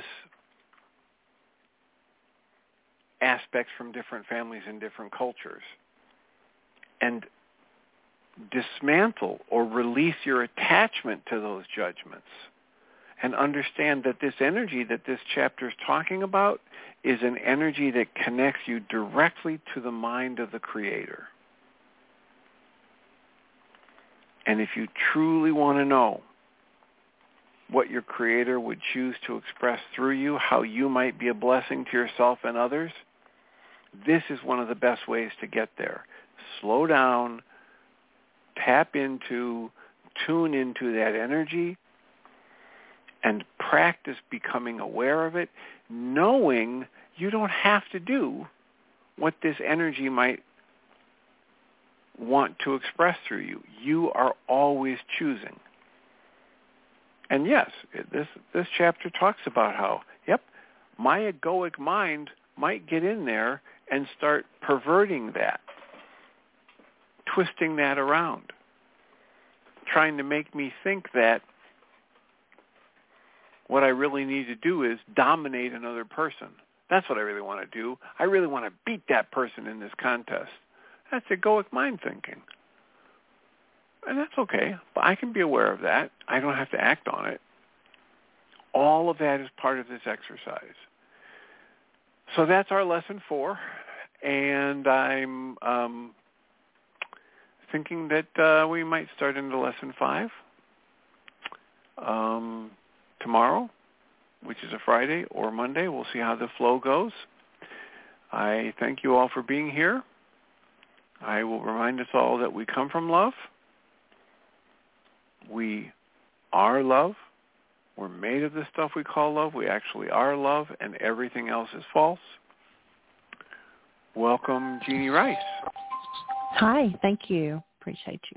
aspects from different families and different cultures, and dismantle or release your attachment to those judgments, and understand that this energy that this chapter is talking about is an energy that connects you directly to the mind of the Creator. And if you truly want to know what your Creator would choose to express through you, how you might be a blessing to yourself and others, this is one of the best ways to get there. Slow down, tap into, tune into that energy, and practice becoming aware of it, knowing you don't have to do what this energy might want to express through you. You are always choosing. And yes, this this chapter talks about how, yep, my egoic mind might get in there and start perverting that, twisting that around, trying to make me think that what I really need to do is dominate another person. That's what I really want to do. I really want to beat that person in this contest. That's egoic mind thinking. And that's okay, but I can be aware of that. I don't have to act on it. All of that is part of this exercise. So that's our lesson four, and I'm um, thinking that uh, we might start into lesson five um, tomorrow, which is a Friday, or Monday. We'll see how the flow goes. I thank you all for being here. I will remind us all that we come from love. We are love. We're made of this stuff we call love. We actually are love, and everything else is false. Welcome, Jeannie Rice. Hi, thank you. Appreciate you.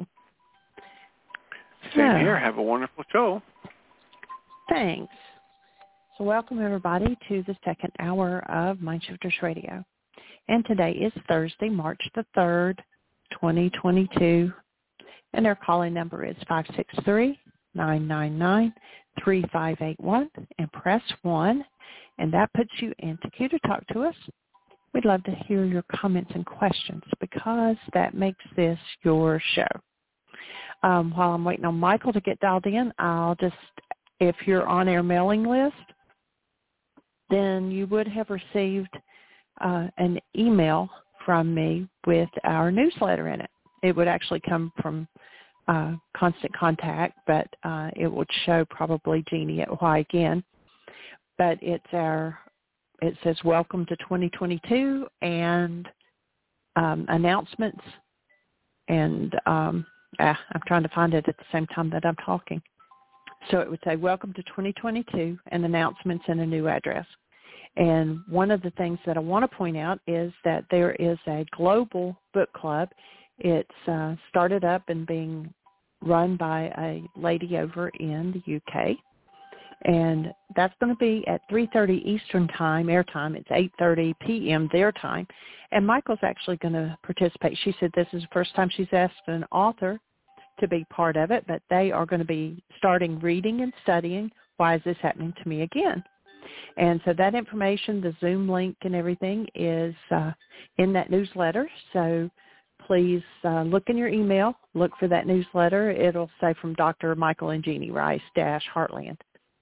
Same so, here. Have a wonderful show. Thanks. So welcome, everybody, to the second hour of Mindshifters Radio. And today is Thursday, March the third, twenty twenty-two. And our calling number is five six three, nine nine nine, three five eight one, and press one. And that puts you into queue to talk to us. We'd love to hear your comments and questions because that makes this your show. Um, while I'm waiting on Michael to get dialed in, I'll just, if you're on our mailing list, then you would have received uh, an email from me with our newsletter in it. It would actually come from uh, Constant Contact, but uh, it would show probably Jeannie at Y again. But it's our, it says welcome to twenty twenty-two and um, announcements. And um, ah, I'm trying to find it at the same time that I'm talking. So it would say welcome to twenty twenty-two and announcements and a new address. And one of the things that I want to point out is that there is a global book club. It's uh, started up and being run by a lady over in the U K. And that's going to be at three thirty Eastern Time, air time. It's eight thirty p.m. their time. And Michael's actually going to participate. She said this is the first time she's asked an author to be part of it, but they are going to be starting reading and studying Why Is This Happening to Me Again? And so that information, the Zoom link and everything is uh, in that newsletter. So please uh, look in your email, look for that newsletter. It'll say from Doctor Michael and Jeannie Rice dash Heartland.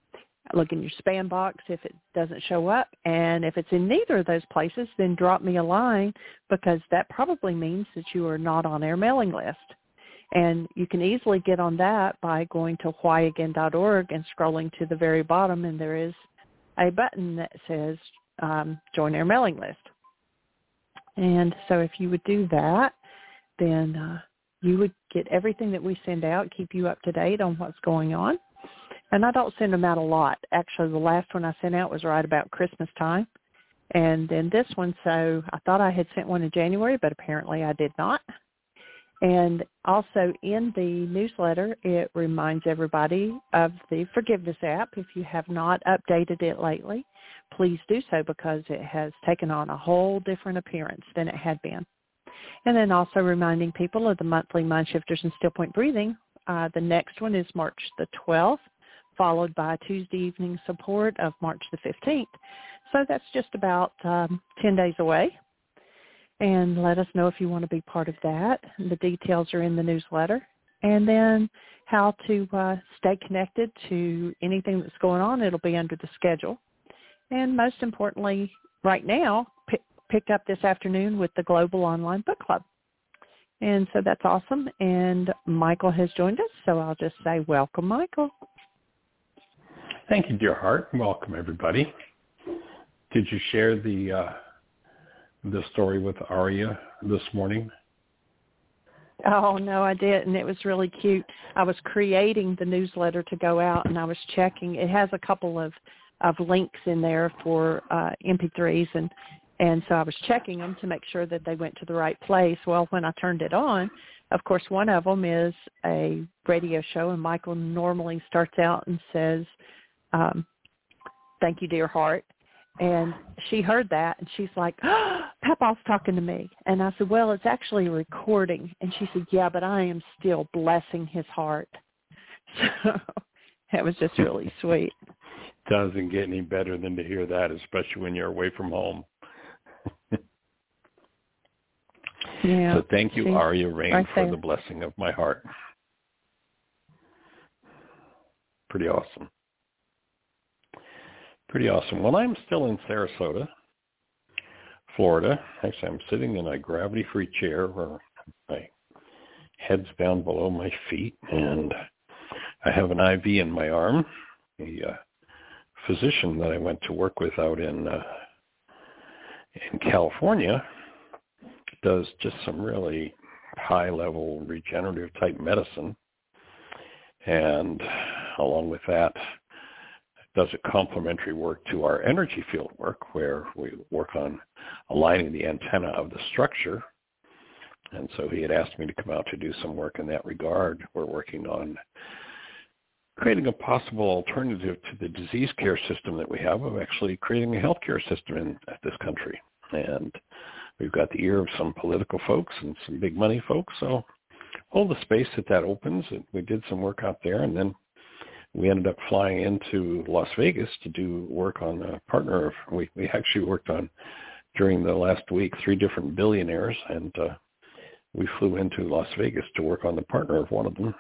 look in your spam box if it doesn't show up. And if it's in neither of those places, then drop me a line, because that probably means that you are not on our mailing list. And you can easily get on that by going to why again dot org and scrolling to the very bottom, and there is a button that says um, join our mailing list. And so if you would do that, then uh, you would get everything that we send out, keep you up to date on what's going on. And I don't send them out a lot. Actually, the last one I sent out was right about Christmas time. And then this one, so I thought I had sent one in January, but apparently I did not. And also in the newsletter, it reminds everybody of the Forgiveness app. If you have not updated it lately, please do so, because it has taken on a whole different appearance than it had been. And then also reminding people of the monthly Mind Shifters and Still Point Breathing. Uh, the next one is March the twelfth, followed by Tuesday evening support of March the fifteenth. So that's just about um, ten days away. And let us know if you want to be part of that. The details are in the newsletter. And then how to uh, stay connected to anything that's going on, it'll be under the schedule. And most importantly, right now, pick, pick up this afternoon with the Global Online Book Club. And so that's awesome. And Michael has joined us, so I'll just say welcome, Michael. Thank you, dear heart. Welcome, everybody. Did you share the uh, the story with Aria this morning? Oh, no, I didn't. It was really cute. I was creating the newsletter to go out, and I was checking. It has a couple of, of links in there for uh, M P threes, and, and so I was checking them to make sure that they went to the right place. Well, when I turned it on, of course, one of them is a radio show, and Michael normally starts out and says, um, thank you, dear heart. And she heard that, and she's like, oh, Papa's talking to me. And I said, well, it's actually a recording. And she said, yeah, but I am still blessing his heart. So that was just really sweet. Doesn't get any better than to hear that, especially when you're away from home. Yeah. So thank you, See, Aria Rain, right for there. the blessing of my heart. Pretty awesome. Pretty awesome. Well, I'm still in Sarasota, Florida. Actually, I'm sitting in a gravity-free chair where my head's down below my feet, and I have an I V in my arm. A uh, physician that I went to work with out in uh, in California does just some really high-level regenerative-type medicine, and along with that, does a complementary work to our energy field work, where we work on aligning the antenna of the structure. And so he had asked me to come out to do some work in that regard. We're working on creating a possible alternative to the disease care system that we have, of actually creating a healthcare system in this country. And we've got the ear of some political folks and some big money folks, so hold the space that that opens. And we did some work out there, and then we ended up flying into Las Vegas to do work on a partner. Of, we, we actually worked on, during the last week, three different billionaires, and uh, we flew into Las Vegas to work on the partner of one of them.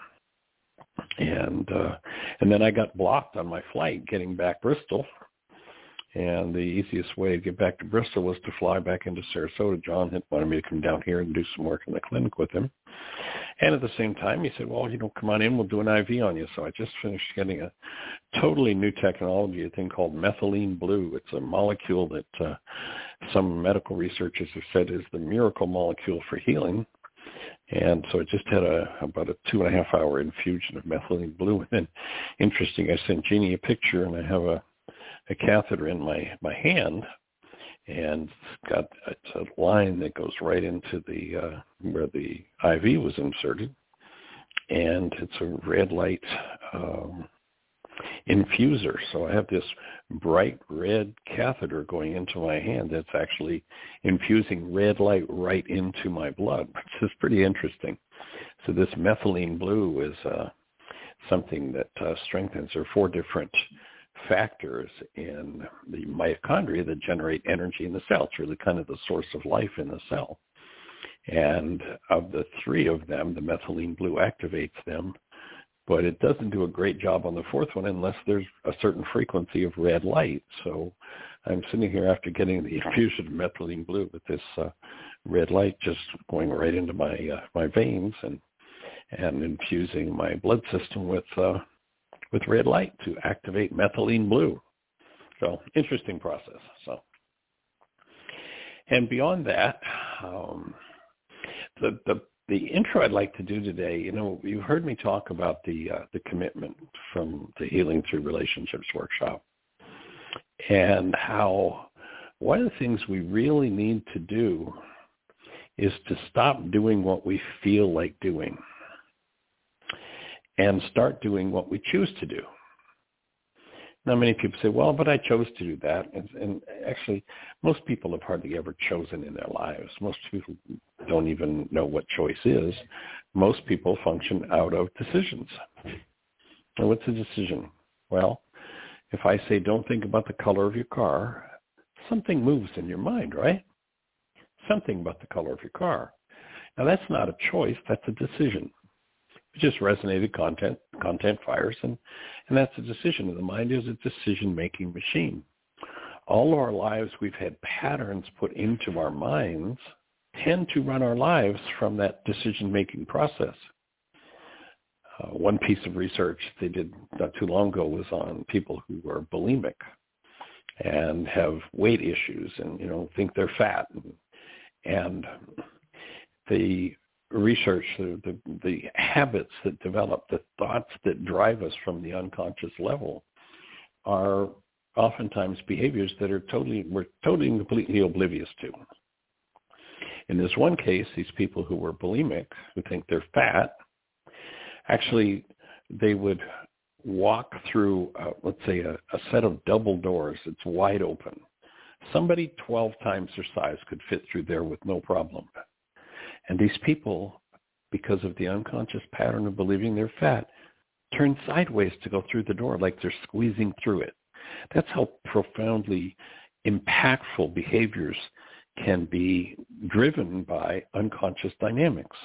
And uh, and then I got blocked on my flight getting back Bristol. And the easiest way to get back to Bristol was to fly back into Sarasota. John had wanted me to come down here and do some work in the clinic with him. And at the same time, he said, well, you know, come on in, we'll do an I V on you. So I just finished getting a totally new technology, a thing called methylene blue. It's a molecule that uh, some medical researchers have said is the miracle molecule for healing. And so I just had a about a two and a half hour infusion of methylene blue. And then, interesting, I sent Jeannie a picture, and I have a, a catheter in my, my hand, and it's got it's a line that goes right into the uh, where the I V was inserted, and it's a red light um, infuser. So I have this bright red catheter going into my hand that's actually infusing red light right into my blood, which is pretty interesting. So this methylene blue is uh, something that uh, strengthens. There are four different factors in the mitochondria that generate energy in the cell. It's really kind of the source of life in the cell. And of the three of them, the methylene blue activates them but it doesn't do a great job on the fourth one unless there's a certain frequency of red light. So I'm sitting here after getting the infusion of methylene blue with this uh, red light just going right into my uh, my veins and and infusing my blood system with uh, with red light to activate methylene blue. So interesting process. So, and beyond that, um, the the the intro I'd like to do today, you know, you heard me talk about the uh, the commitment from the Healing Through Relationships workshop, and how one of the things we really need to do is to stop doing what we feel like doing and start doing what we choose to do. Now, many people say, well, but I chose to do that. And, and actually, most people have hardly ever chosen in their lives. Most people don't even know what choice is. Most people function out of decisions. And what's a decision? Well, if I say, don't think about the color of your car, something moves in your mind, right? Something about the color of your car. Now, that's not a choice. That's a decision. It just resonated content, content fires, and, and that's a decision. And the mind is a decision-making machine. All our lives, we've had patterns put into our minds tend to run our lives from that decision-making process. Uh, one piece of research they did not too long ago was on people who are bulimic and have weight issues and, you know, think they're fat. And, and the research, the, the, the habits that develop, the thoughts that drive us from the unconscious level are oftentimes behaviors that are totally, we're totally and completely oblivious to. In this one case, these people who were bulimic, who think they're fat, actually they would walk through, uh, let's say, a, a set of double doors. It's wide open. Somebody twelve times their size could fit through there with no problem. And these people, because of the unconscious pattern of believing they're fat, turn sideways to go through the door like they're squeezing through it. That's how profoundly impactful behaviors can be driven by unconscious dynamics.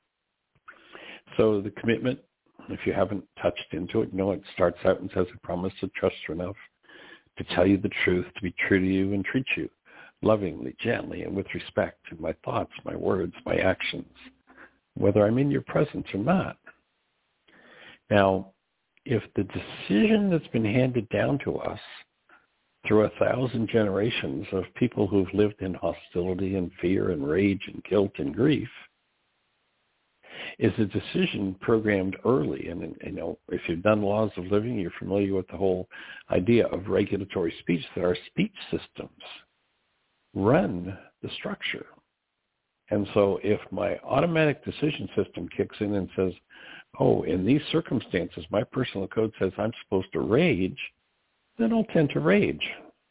So the commitment, if you haven't touched into it, you know, it starts out and says, I promise to trust you enough to tell you the truth, to be true to you and treat you lovingly, gently, and with respect to my thoughts, my words, my actions, whether I'm in your presence or not. Now, if the decision that's been handed down to us through a thousand generations of people who've lived in hostility and fear and rage and guilt and grief is a decision programmed early, and you know, if you've done laws of living, you're familiar with the whole idea of regulatory speech, that our speech systems run the structure. And so if my automatic decision system kicks in and says, oh, in these circumstances, my personal code says I'm supposed to rage, then I'll tend to rage.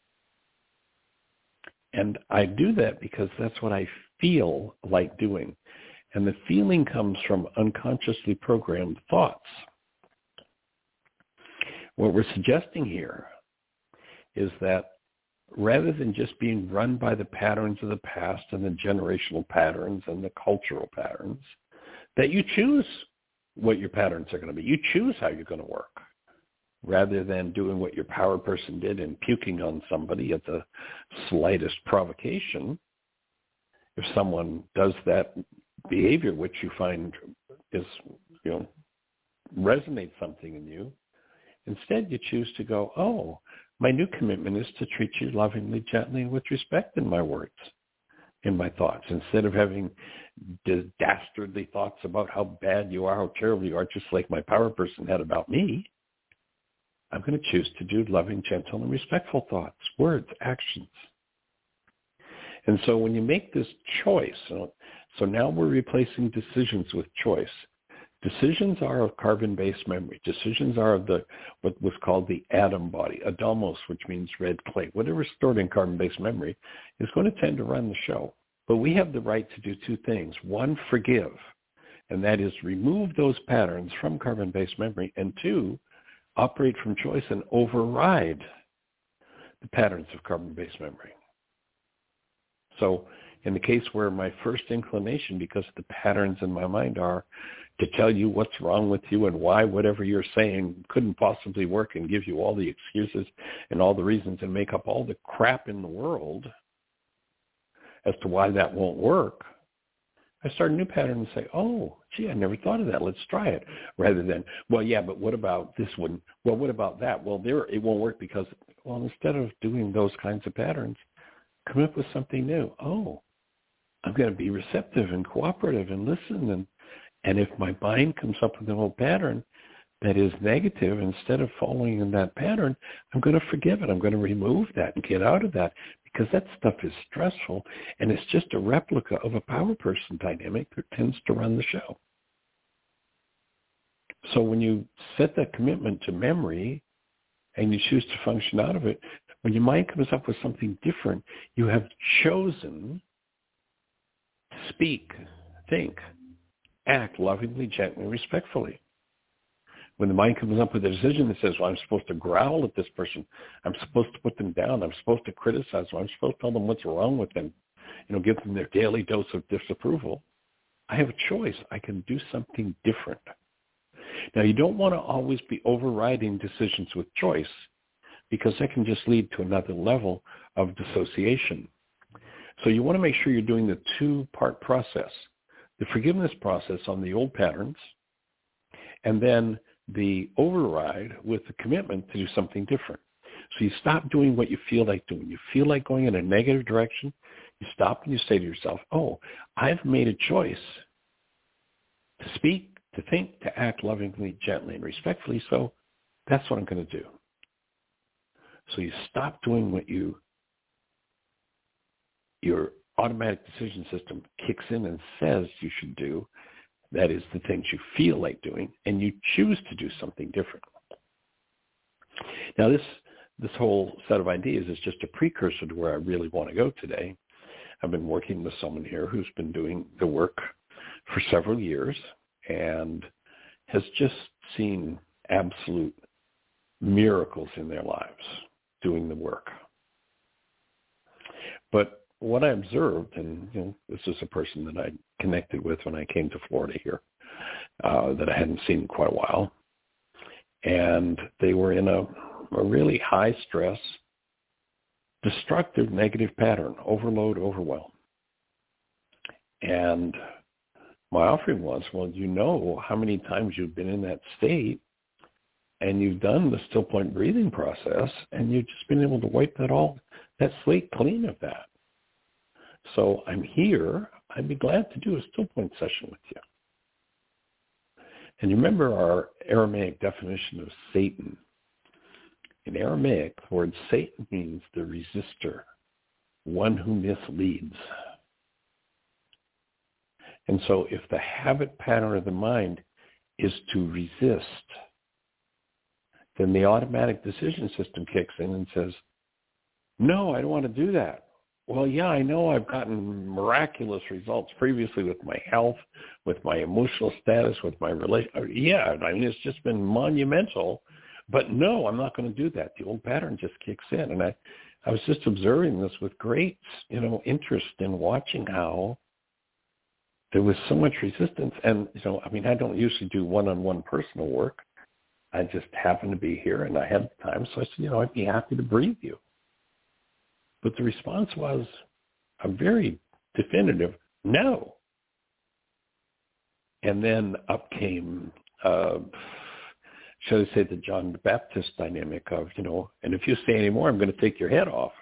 And I do that because that's what I feel like doing. And the feeling comes from unconsciously programmed thoughts. What we're suggesting here is that rather than just being run by the patterns of the past and the generational patterns and the cultural patterns, that you choose what your patterns are going to be. You choose how you're going to work, rather than doing what your power person did and puking on somebody at the slightest provocation. If someone does that behavior, which you find is, you know, resonates something in you, instead you choose to go, oh, my new commitment is to treat you lovingly, gently, and with respect in my words, in my thoughts, instead of having dastardly thoughts about how bad you are, how terrible you are, just like my power person had about me. I'm going to choose to do loving, gentle, and respectful thoughts, words, actions. And so when you make this choice, so, so now we're replacing decisions with choice. Decisions are of carbon-based memory. Decisions are of the what was called the atom body, adamos, which means red clay. Whatever's stored in carbon-based memory is going to tend to run the show. But we have the right to do two things. One, forgive, and that is remove those patterns from carbon-based memory. And two, operate from choice and override the patterns of carbon-based memory. So In the case where my first inclination, because the patterns in my mind are to tell you what's wrong with you and why whatever you're saying couldn't possibly work and give you all the excuses and all the reasons and make up all the crap in the world as to why that won't work, I start a new pattern and say, oh, gee, I never thought of that. Let's try it. Rather than, well, yeah, but what about this one? Well, what about that? Well, there it won't work because, well, instead of doing those kinds of patterns, come up with something new. Oh, I'm going to be receptive and cooperative and listen. And, and if my mind comes up with an old pattern that is negative, instead of following in that pattern, I'm going to forgive it. I'm going to remove that and get out of that, because that stuff is stressful, and it's just a replica of a power person dynamic that tends to run the show. So when you set that commitment to memory and you choose to function out of it, when your mind comes up with something different, you have chosen to speak, think, act lovingly, gently, respectfully. When the mind comes up with a decision that says, well, I'm supposed to growl at this person, I'm supposed to put them down, I'm supposed to criticize them, I'm supposed to tell them what's wrong with them, you know, give them their daily dose of disapproval, I have a choice. I can do something different. Now, you don't want to always be overriding decisions with choice, because that can just lead to another level of dissociation. So you want to make sure you're doing the two-part process, the forgiveness process on the old patterns, and then the override with the commitment to do something different. So you stop doing what you feel like doing. You feel like going in a negative direction, you stop and you say to yourself, oh, I've made a choice to speak, to think, to act lovingly, gently, and respectfully, so that's what I'm going to do. So you stop doing what you, your automatic decision system kicks in and says you should do. That is the things you feel like doing, and you choose to do something different. Now, this this whole set of ideas is just a precursor to where I really want to go today. I've been working with someone here who's been doing the work for several years and has just seen absolute miracles in their lives doing the work. But what I observed, and you know, this is a person that I connected with when I came to Florida here, uh, that I hadn't seen in quite a while, and they were in a, a really high stress, destructive, negative pattern, overload, overwhelm. And my offering was, well, you know how many times you've been in that state, and you've done the still point breathing process, and you've just been able to wipe that all, that slate clean of that. So I'm here. I'd be glad to do a still point session with you. And you remember our Aramaic definition of Satan. In Aramaic, the word Satan means the resistor, one who misleads. And so if the habit pattern of the mind is to resist, then the automatic decision system kicks in and says, no, I don't want to do that. Well, yeah, I know I've gotten miraculous results previously with my health, with my emotional status, with my relation. Yeah, I mean, it's just been monumental. But no, I'm not going to do that. The old pattern just kicks in. And I, I was just observing this with great, you know, interest in watching how there was so much resistance. And, you know, I mean, I don't usually do one-on-one personal work. I just happened to be here and I had the time. So I said, you know, I'd be happy to breathe you. But the response was a very definitive no. And then up came, uh, shall I say, the John the Baptist dynamic of, you know, and if you say any more, I'm going to take your head off.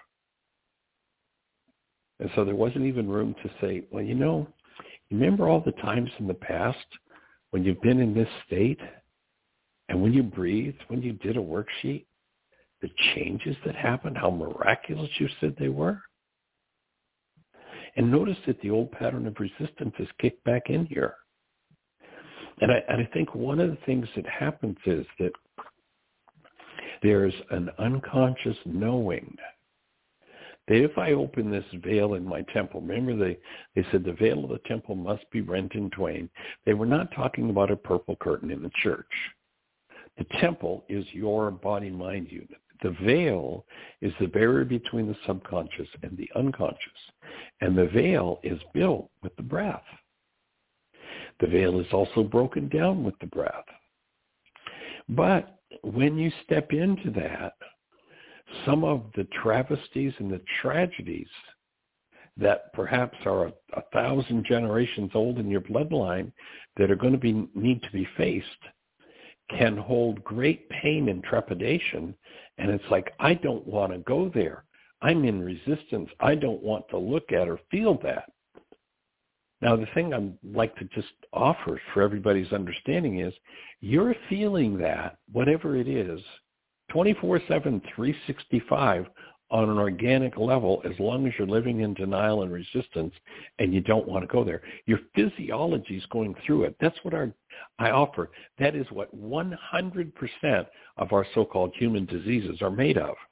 And so there wasn't even room to say, well, you know, you remember all the times in the past when you've been in this state and when you breathed, when you did a worksheet, the changes that happened, how miraculous you said they were? And notice that the old pattern of resistance is kicked back in here. And I, and I think one of the things that happens is that there's an unconscious knowing that if I open this veil in my temple, remember they, they said the veil of the temple must be rent in twain. They were not talking about a purple curtain in the church. The temple is your body-mind unit. the veil is the barrier between the subconscious and the unconscious. And the veil is built with the breath. The veil is also broken down with the breath. But when you step into that, some of the travesties and the tragedies that perhaps are a, a thousand generations old in your bloodline that are going to be need to be faced can hold great pain and trepidation. And it's like, I don't want to go there. I'm in resistance. I don't want to look at or feel that. Now, the thing I'd like to just offer for everybody's understanding is you're feeling that, whatever it is, twenty-four seven, three sixty-five on an organic level, as long as you're living in denial and resistance and you don't want to go there. Your physiology is going through it. That's what our, I offer. That is what one hundred percent of our so-called human diseases are made of,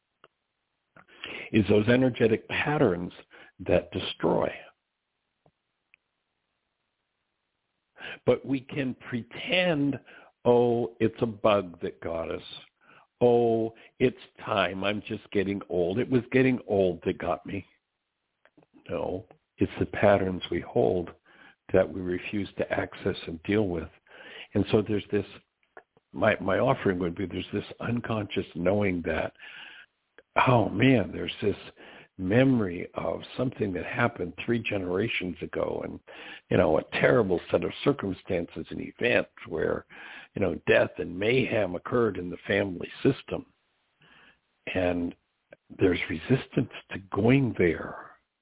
is those energetic patterns that destroy. But we can pretend, oh, it's a bug that got us. Oh, it's time. I'm just getting old. It was getting old that got me. No, it's the patterns we hold that we refuse to access and deal with. And so there's this, my, my offering would be there's this unconscious knowing that, oh man, there's this memory of something that happened three generations ago, and, you know, a terrible set of circumstances and events where, you know, death and mayhem occurred in the family system. And there's resistance to going there.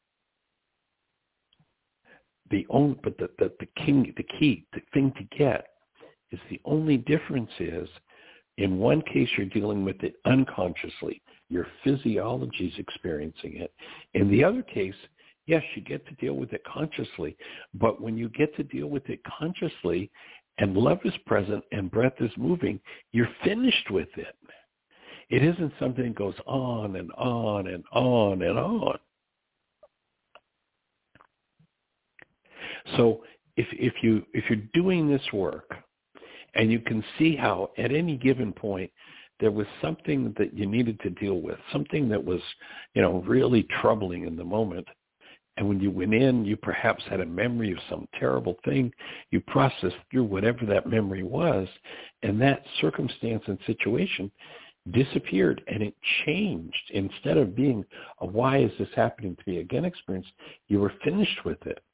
The only, but the, the, the king, the key, the thing to get is the only difference is, in one case you're dealing with it unconsciously. Your physiology is experiencing it. In the other case, yes, you get to deal with it consciously. But when you get to deal with it consciously and love is present and breath is moving, you're finished with it. It isn't something that goes on and on and on and on. So if, if, you, if you're doing this work and you can see how at any given point there was something that you needed to deal with, something that was, you know, really troubling in the moment. And when you went in, you perhaps had a memory of some terrible thing. You processed through whatever that memory was, and that circumstance and situation disappeared, and it changed. Instead of being a why is this happening to me again experience, you were finished with it.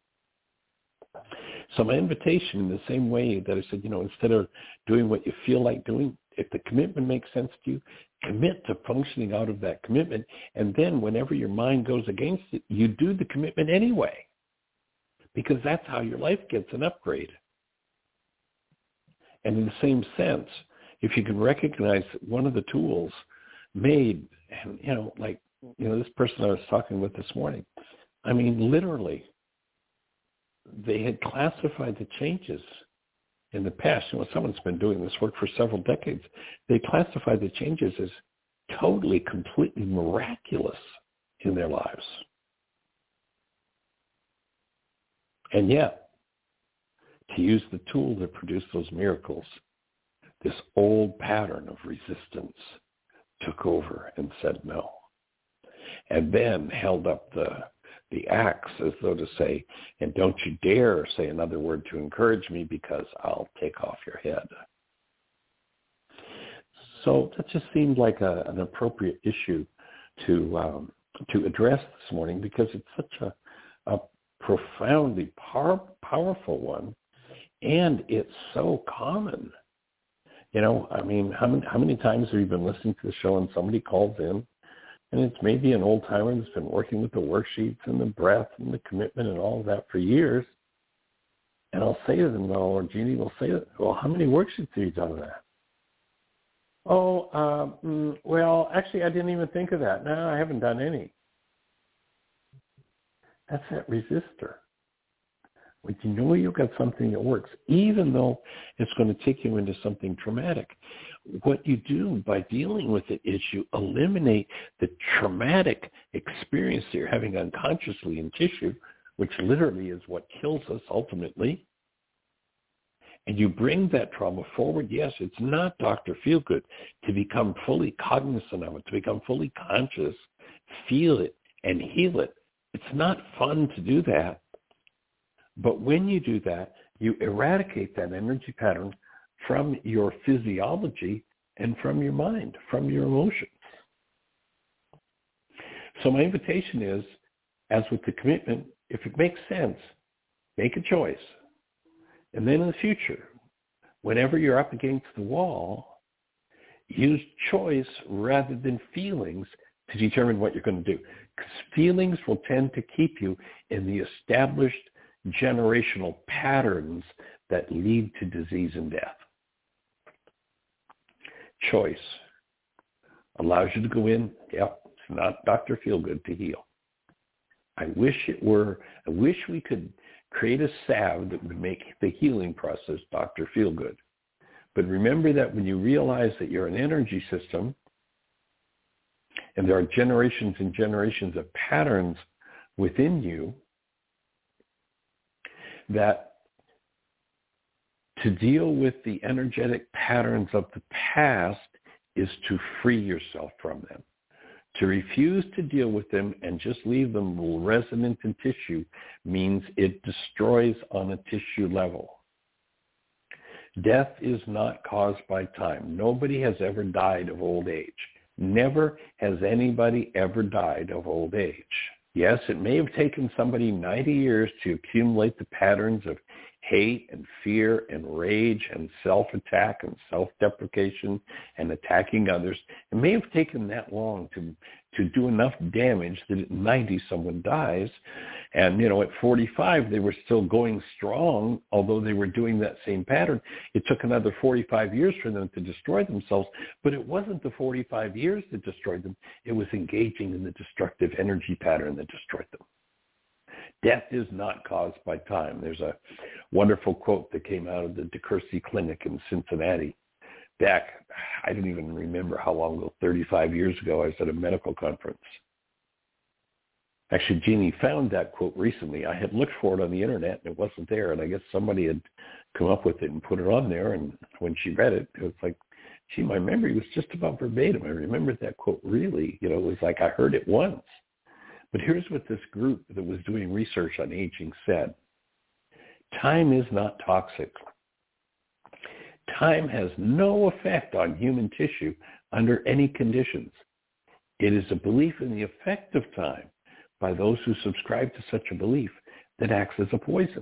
So my invitation, in the same way that I said, you know, instead of doing what you feel like doing, if the commitment makes sense to you, commit to functioning out of that commitment. And then whenever your mind goes against it, you do the commitment anyway, because that's how your life gets an upgrade. And in the same sense, if you can recognize one of the tools made, and, you know, like, you know, this person I was talking with this morning, I mean, literally, they had classified the changes in the past. You know, someone's been doing this work for several decades. They classified the changes as totally, completely miraculous in their lives. And yet, to use the tool that produced those miracles, this old pattern of resistance took over and said no. And then held up the the axe as though to say, and don't you dare say another word to encourage me, because I'll take off your head. So that just seemed like a, an appropriate issue to um, to address this morning, because it's such a, a profoundly power, powerful one, and it's so common. You know, I mean, how many, how many times have you been listening to the show and somebody calls in, and it's maybe an old-timer that's been working with the worksheets and the breath and the commitment and all of that for years. And I'll say to them, well, or Jeannie will say, well, how many worksheets have you done of that? Oh, um, mm, well, actually, I didn't even think of that. No, I haven't done any. That's that resistor. When you know you've got something that works, even though it's going to take you into something traumatic, what you do by dealing with it is you eliminate the traumatic experience that you're having unconsciously in tissue, which literally is what kills us ultimately. and you bring that trauma forward, yes, it's not Doctor Feelgood to become fully cognizant of it, to become fully conscious, feel it, and heal it. It's not fun to do that. But when you do that, you eradicate that energy pattern from your physiology and from your mind, from your emotions. So my invitation is, as with the commitment, if it makes sense, make a choice. And then in the future, whenever you're up against the wall, use choice rather than feelings to determine what you're going to do. Because feelings will tend to keep you in the established generational patterns that lead to disease and death. Choice allows you to go in, yep, it's not Doctor Feelgood to heal. I wish it were, I wish we could create a salve that would make the healing process Doctor Feelgood. But remember that when you realize that you're an energy system and there are generations and generations of patterns within you, that to deal with the energetic patterns of the past is to free yourself from them. To refuse to deal with them and just leave them resonant in tissue means it destroys on a tissue level. Death is not caused by time. Nobody has ever died of old age. Never has anybody ever died of old age. Yes, it may have taken somebody ninety years to accumulate the patterns of hate and fear and rage and self-attack and self-deprecation and attacking others. It may have taken that long to to do enough damage that at ninety someone dies. And, you know, at forty-five they were still going strong, although they were doing that same pattern. It took another forty-five years for them to destroy themselves, but it wasn't the forty-five years that destroyed them. It was engaging in the destructive energy pattern that destroyed them. Death is not caused by time. There's a wonderful quote that came out of the DeCourcy Clinic in Cincinnati. Back, I don't even remember how long ago, thirty-five years ago, I was at a medical conference. Actually, Jeannie found that quote recently. I had looked for it on the internet and it wasn't there, and I guess somebody had come up with it and put it on there, and when she read it, it was like, gee, my memory was just about verbatim. I remembered that quote really. You know, it was like I heard it once. But here's what this group that was doing research on aging said. Time is not toxic. Time has no effect on human tissue under any conditions. It is a belief in the effect of time by those who subscribe to such a belief that acts as a poison.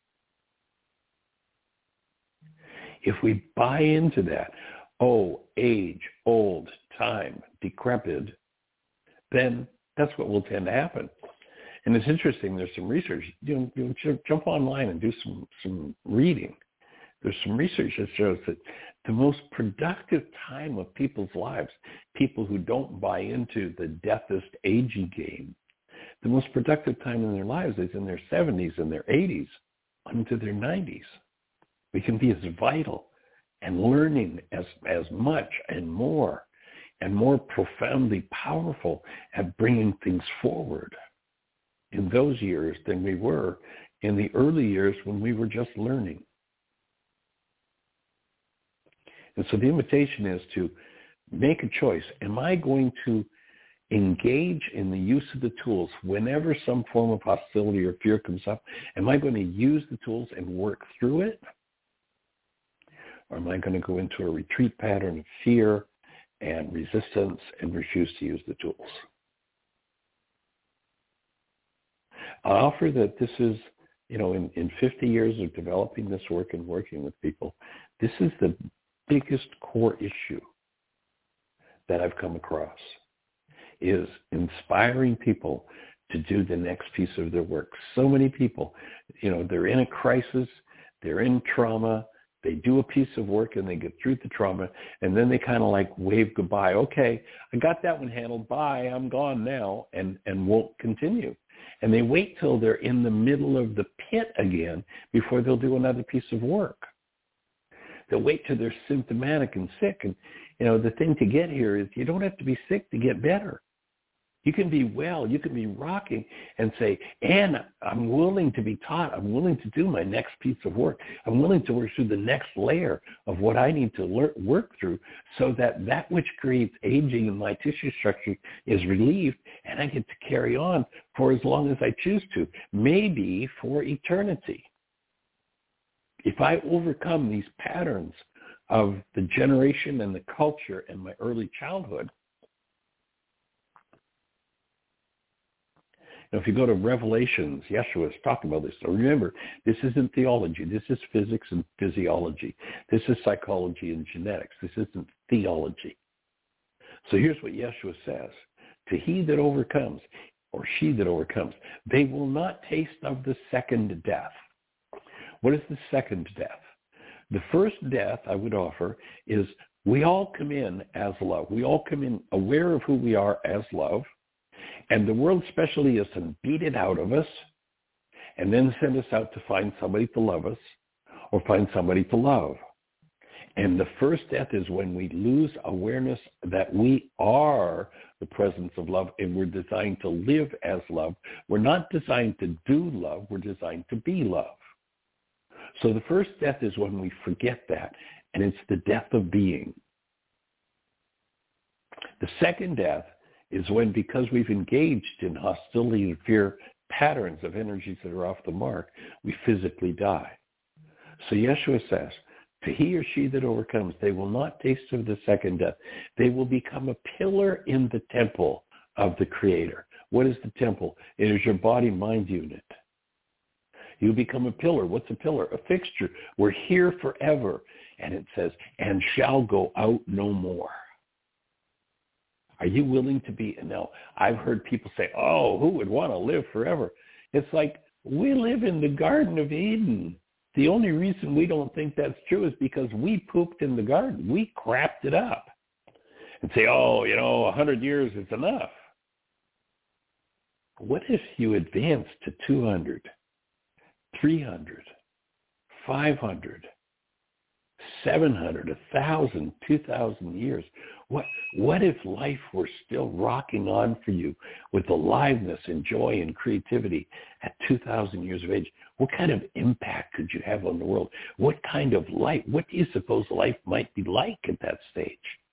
If we buy into that, oh, age, old, time, decrepit, then that's what will tend to happen. And it's interesting, there's some research. You know, you know, jump online and do some, some reading. There's some research that shows that the most productive time of people's lives, people who don't buy into the deathist aging game, the most productive time in their lives is in their seventies and their eighties into their nineties. We can be as vital and learning as, as much and more and more profoundly powerful at bringing things forward in those years than we were in the early years when we were just learning. And so the invitation is to make a choice. Am I going to engage in the use of the tools whenever some form of hostility or fear comes up? Am I going to use the tools and work through it? Or am I going to go into a retreat pattern of fear and resistance and refuse to use the tools? I offer that this is, you know, in, in fifty years of developing this work and working with people, this is the biggest core issue that I've come across, is inspiring people to do the next piece of their work. So many people, you know, they're in a crisis, they're in trauma, they do a piece of work and they get through the trauma, and then they kind of like wave goodbye. Okay, I got that one handled. Bye, I'm gone now, and, and won't continue. And they wait till they're in the middle of the pit again before they'll do another piece of work. They'll wait till they're symptomatic and sick. And, you know, the thing to get here is you don't have to be sick to get better. You can be well, you can be rocking and say, and I'm willing to be taught. I'm willing to do my next piece of work. I'm willing to work through the next layer of what I need to learn, work through so that that which creates aging in my tissue structure is relieved and I get to carry on for as long as I choose to, maybe for eternity. If I overcome these patterns of the generation and the culture and my early childhood, now, if you go to Revelations, Yeshua is talking about this. So remember, this isn't theology. This is physics and physiology. This is psychology and genetics. This isn't theology. So here's what Yeshua says. To he that overcomes, or she that overcomes, they will not taste of the second death. What is the second death? The first death I would offer is we all come in as love. We all come in aware of who we are as love. And the world specialists beat it out of us and then send us out to find somebody to love us or find somebody to love. And the first death is when we lose awareness that we are the presence of love and we're designed to live as love. We're not designed to do love. We're designed to be love. So the first death is when we forget that, and it's the death of being. The second death is when, because we've engaged in hostility and fear patterns of energies that are off the mark, we physically die. So Yeshua says, to he or she that overcomes, they will not taste of the second death. They will become a pillar in the temple of the Creator. What is the temple? It is your body-mind unit. You become a pillar. What's a pillar? A fixture. We're here forever. And it says, and shall go out no more. Are you willing to be? Now, I've heard people say, oh, who would want to live forever? It's like, we live in the Garden of Eden. The only reason we don't think that's true is because we pooped in the garden. We crapped it up. And say, oh, you know, one hundred years is enough. What if you advance to two hundred, three hundred, five hundred, seven hundred, one thousand, two thousand years? What what if life were still rocking on for you with aliveness and joy and creativity at two thousand years of age? What kind of impact could you have on the world? What kind of life? What do you suppose life might be like at that stage?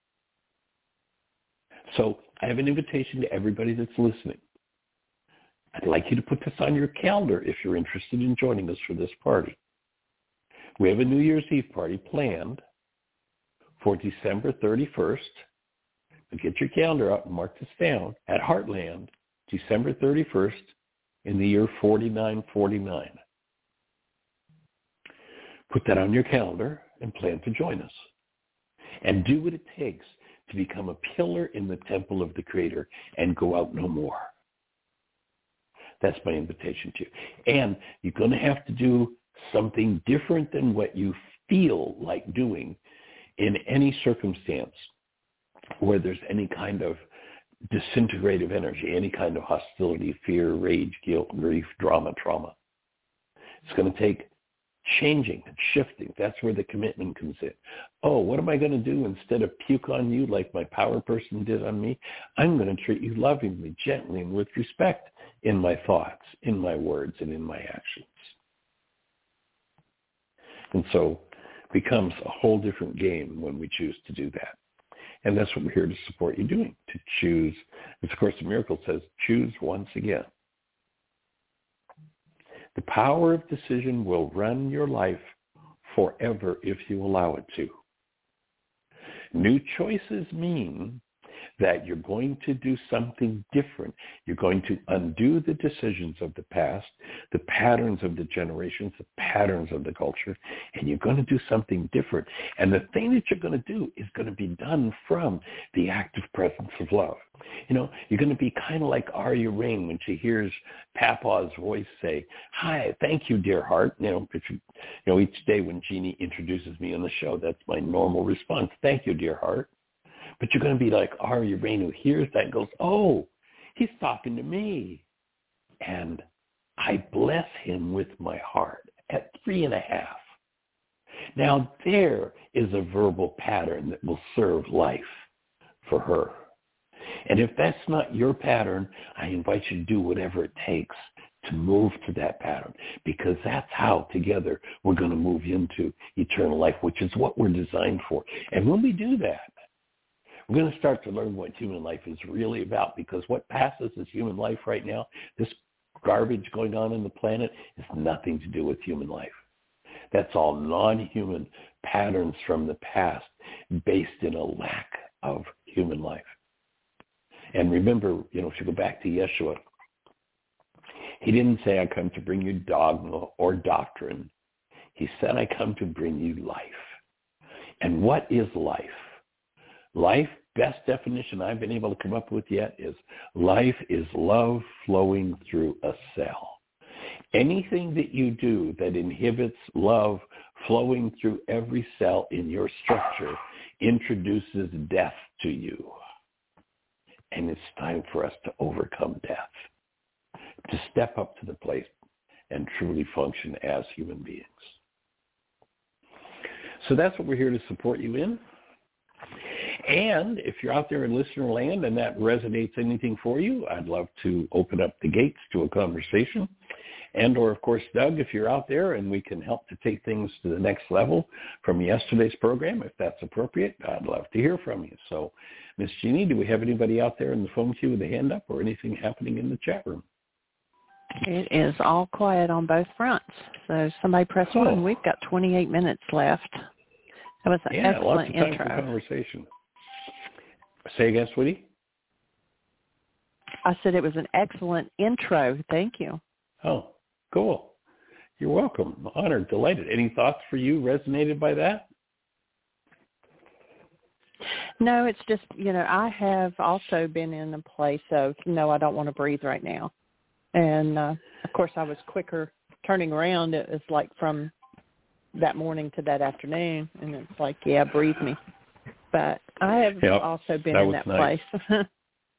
So I have an invitation to everybody that's listening. I'd like you to put this on your calendar if you're interested in joining us for this party. We have a New Year's Eve party planned for December thirty-first. Get your calendar out and mark this down at Heartland, December thirty-first in the year forty-nine forty-nine. Put that on your calendar and plan to join us. And do what it takes to become a pillar in the temple of the Creator and go out no more. That's my invitation to you. And you're going to have to do something different than what you feel like doing in any circumstance where there's any kind of disintegrative energy, any kind of hostility, fear, rage, guilt, grief, drama, trauma. It's going to take changing and shifting. That's where the commitment comes in. Oh, what am I going to do instead of puke on you like my power person did on me? I'm going to treat you lovingly, gently, and with respect in my thoughts, in my words, and in my actions. And so it becomes a whole different game when we choose to do that. And that's what we're here to support you doing, to choose. As of course the miracle says, choose once again. The power of decision will run your life forever if you allow it to. New choices mean that you're going to do something different. You're going to undo the decisions of the past, the patterns of the generations, the patterns of the culture, and you're going to do something different. And the thing that you're going to do is going to be done from the active presence of love. You know, you're going to be kind of like Arya Rain when she hears Papa's voice say, hi, thank you, dear heart. You know, if you, you know, each day when Jeannie introduces me on the show, that's my normal response. Thank you, dear heart. But you're going to be like Arya Rain, who hears that and goes, oh, he's talking to me. And I bless him with my heart at three and a half. Now there is a verbal pattern that will serve life for her. And if that's not your pattern, I invite you to do whatever it takes to move to that pattern, because that's how together we're going to move into eternal life, which is what we're designed for. And when we do that, we're going to start to learn what human life is really about, because what passes as human life right now, this garbage going on in the planet, has nothing to do with human life. That's all non-human patterns from the past based in a lack of human life. And remember, you know, if you go back to Yeshua, he didn't say, I come to bring you dogma or doctrine. He said, I come to bring you life. And what is life? Life, best definition I've been able to come up with yet, is life is love flowing through a cell. Anything that you do that inhibits love flowing through every cell in your structure introduces death to you. And it's time for us to overcome death, to step up to the plate and truly function as human beings. So that's what we're here to support you in. And if you're out there in listener land and that resonates anything for you, I'd love to open up the gates to a conversation. And or, of course, Doug, if you're out there and we can help to take things to the next level from yesterday's program, if that's appropriate, I'd love to hear from you. So, Miss Jeannie, do we have anybody out there in the phone queue with a hand up or anything happening in the chat room? It is all quiet on both fronts. So somebody press oh. one. We've got twenty-eight minutes left. That was an yeah, excellent lots of time intro. For conversation. Say again, sweetie? I said it was an excellent intro. Thank you. Oh, cool. You're welcome. Honored, delighted. Any thoughts for you resonated by that? No, it's just, you know, I have also been in a place of, no, I don't want to breathe right now. And, uh, of course, I was quicker turning around. It was like from that morning to that afternoon. And it's like, yeah, breathe me. But I have yep, also been that in that nice. place.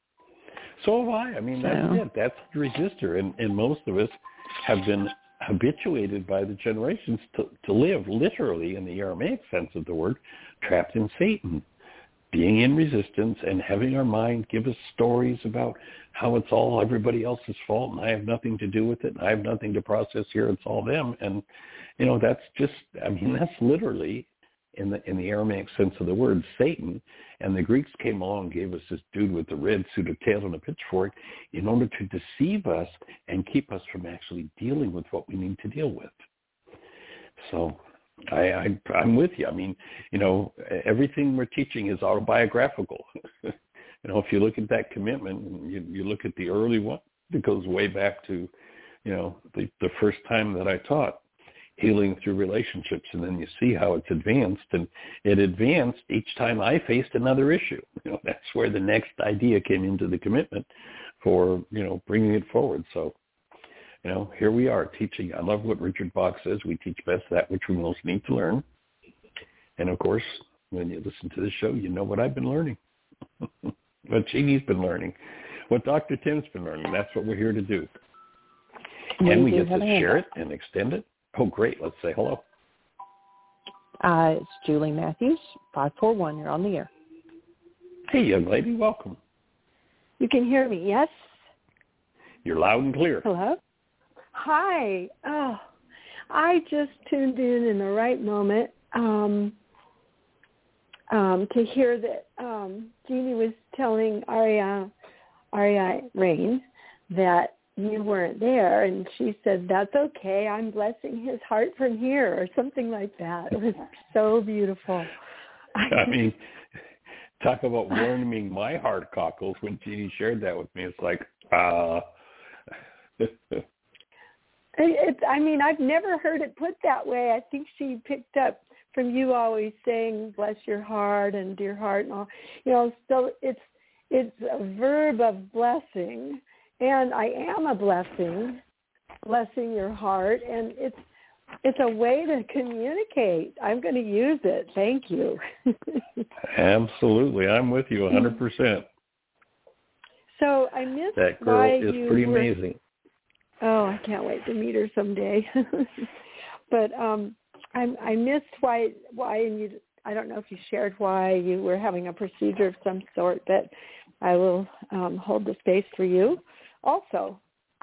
So have I. I mean, so. that's it. That's the resistor. And, and most of us have been habituated by the generations to, to live literally, in the Aramaic sense of the word, trapped in Satan, being in resistance and having our mind give us stories about how it's all everybody else's fault and I have nothing to do with it and I have nothing to process here. It's all them. And, you know, that's just, I mean, that's literally in the in the Aramaic sense of the word, Satan. And the Greeks came along and gave us this dude with the red suit of tail and a pitchfork in order to deceive us and keep us from actually dealing with what we need to deal with. So I, I, I'm with you. I mean, you know, everything we're teaching is autobiographical. You know, if you look at that commitment, you, you look at the early one, it goes way back to, you know, the, the first time that I taught healing through relationships, and then you see how it's advanced, and it advanced each time I faced another issue. You know, that's where the next idea came into the commitment for, you know, bringing it forward. So, you know, here we are teaching. I love what Richard Bach says. We teach best that which we most need to learn. And, of course, when you listen to the show, you know what I've been learning, what Jeannie's been learning, what Doctor Tim's been learning. That's what we're here to do. We and we do get to share it and extend it. Oh, great. Let's say hello. Uh, it's Julie Matthews, five four one. You're on the air. Hey, young lady. Welcome. You can hear me, yes? You're loud and clear. Hello? Hi. Oh, I just tuned in in the right moment um, um, to hear that um, Jeannie was telling Aria, Aria Rain that you weren't there, and she said, that's okay, I'm blessing his heart from here, or something like that. It was so beautiful. I mean, talk about warming my heart cockles when Jeannie shared that with me. It's like, uh... It's, I mean, I've never heard it put that way. I think she picked up from you always saying, bless your heart and dear heart and all. You know, so it's it's a verb of blessing. And I am a blessing, blessing your heart, and it's it's a way to communicate. I'm going to use it. Thank you. Absolutely. I'm with you one hundred percent. So I missed that girl why is you pretty were, amazing. Oh, I can't wait to meet her someday. But um, I, I missed why, why, and you, I don't know if you shared why you were having a procedure of some sort, but I will um, hold the space for you also.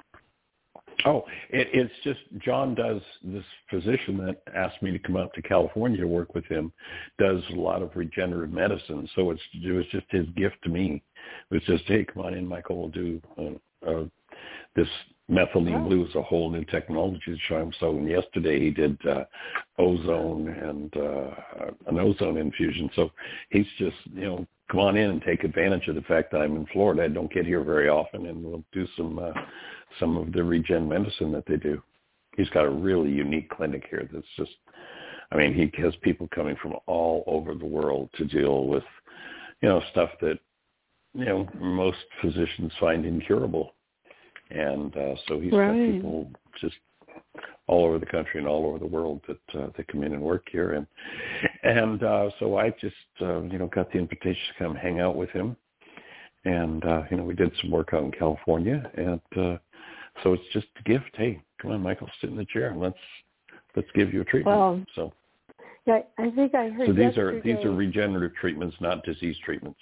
Oh, it, it's just John does, this physician that asked me to come out to California to work with him, does a lot of regenerative medicine. So it's, it was just his gift to me. It was just, hey, come on in, Michael, we'll do uh, uh, this methylene Oh. blue is a whole new technology to show him. So yesterday he did uh, ozone and uh, an ozone infusion. So he's just, you know, come on in and take advantage of the fact that I'm in Florida. I don't get here very often, and we'll do some uh, some of the regen medicine that they do. He's got a really unique clinic here that's just, I mean, he has people coming from all over the world to deal with, you know, stuff that, you know, most physicians find incurable. And uh, so he's right. got people just all over the country and all over the world that uh, that come in and work here. And and uh, so I just, uh, you know, got the invitation to come hang out with him. And, uh, you know, we did some work out in California. And uh, so it's just a gift. Hey, come on, Michael, sit in the chair and let's let's give you a treatment. Well, so yeah, I think I heard So these yesterday. are these are regenerative treatments, not disease treatments.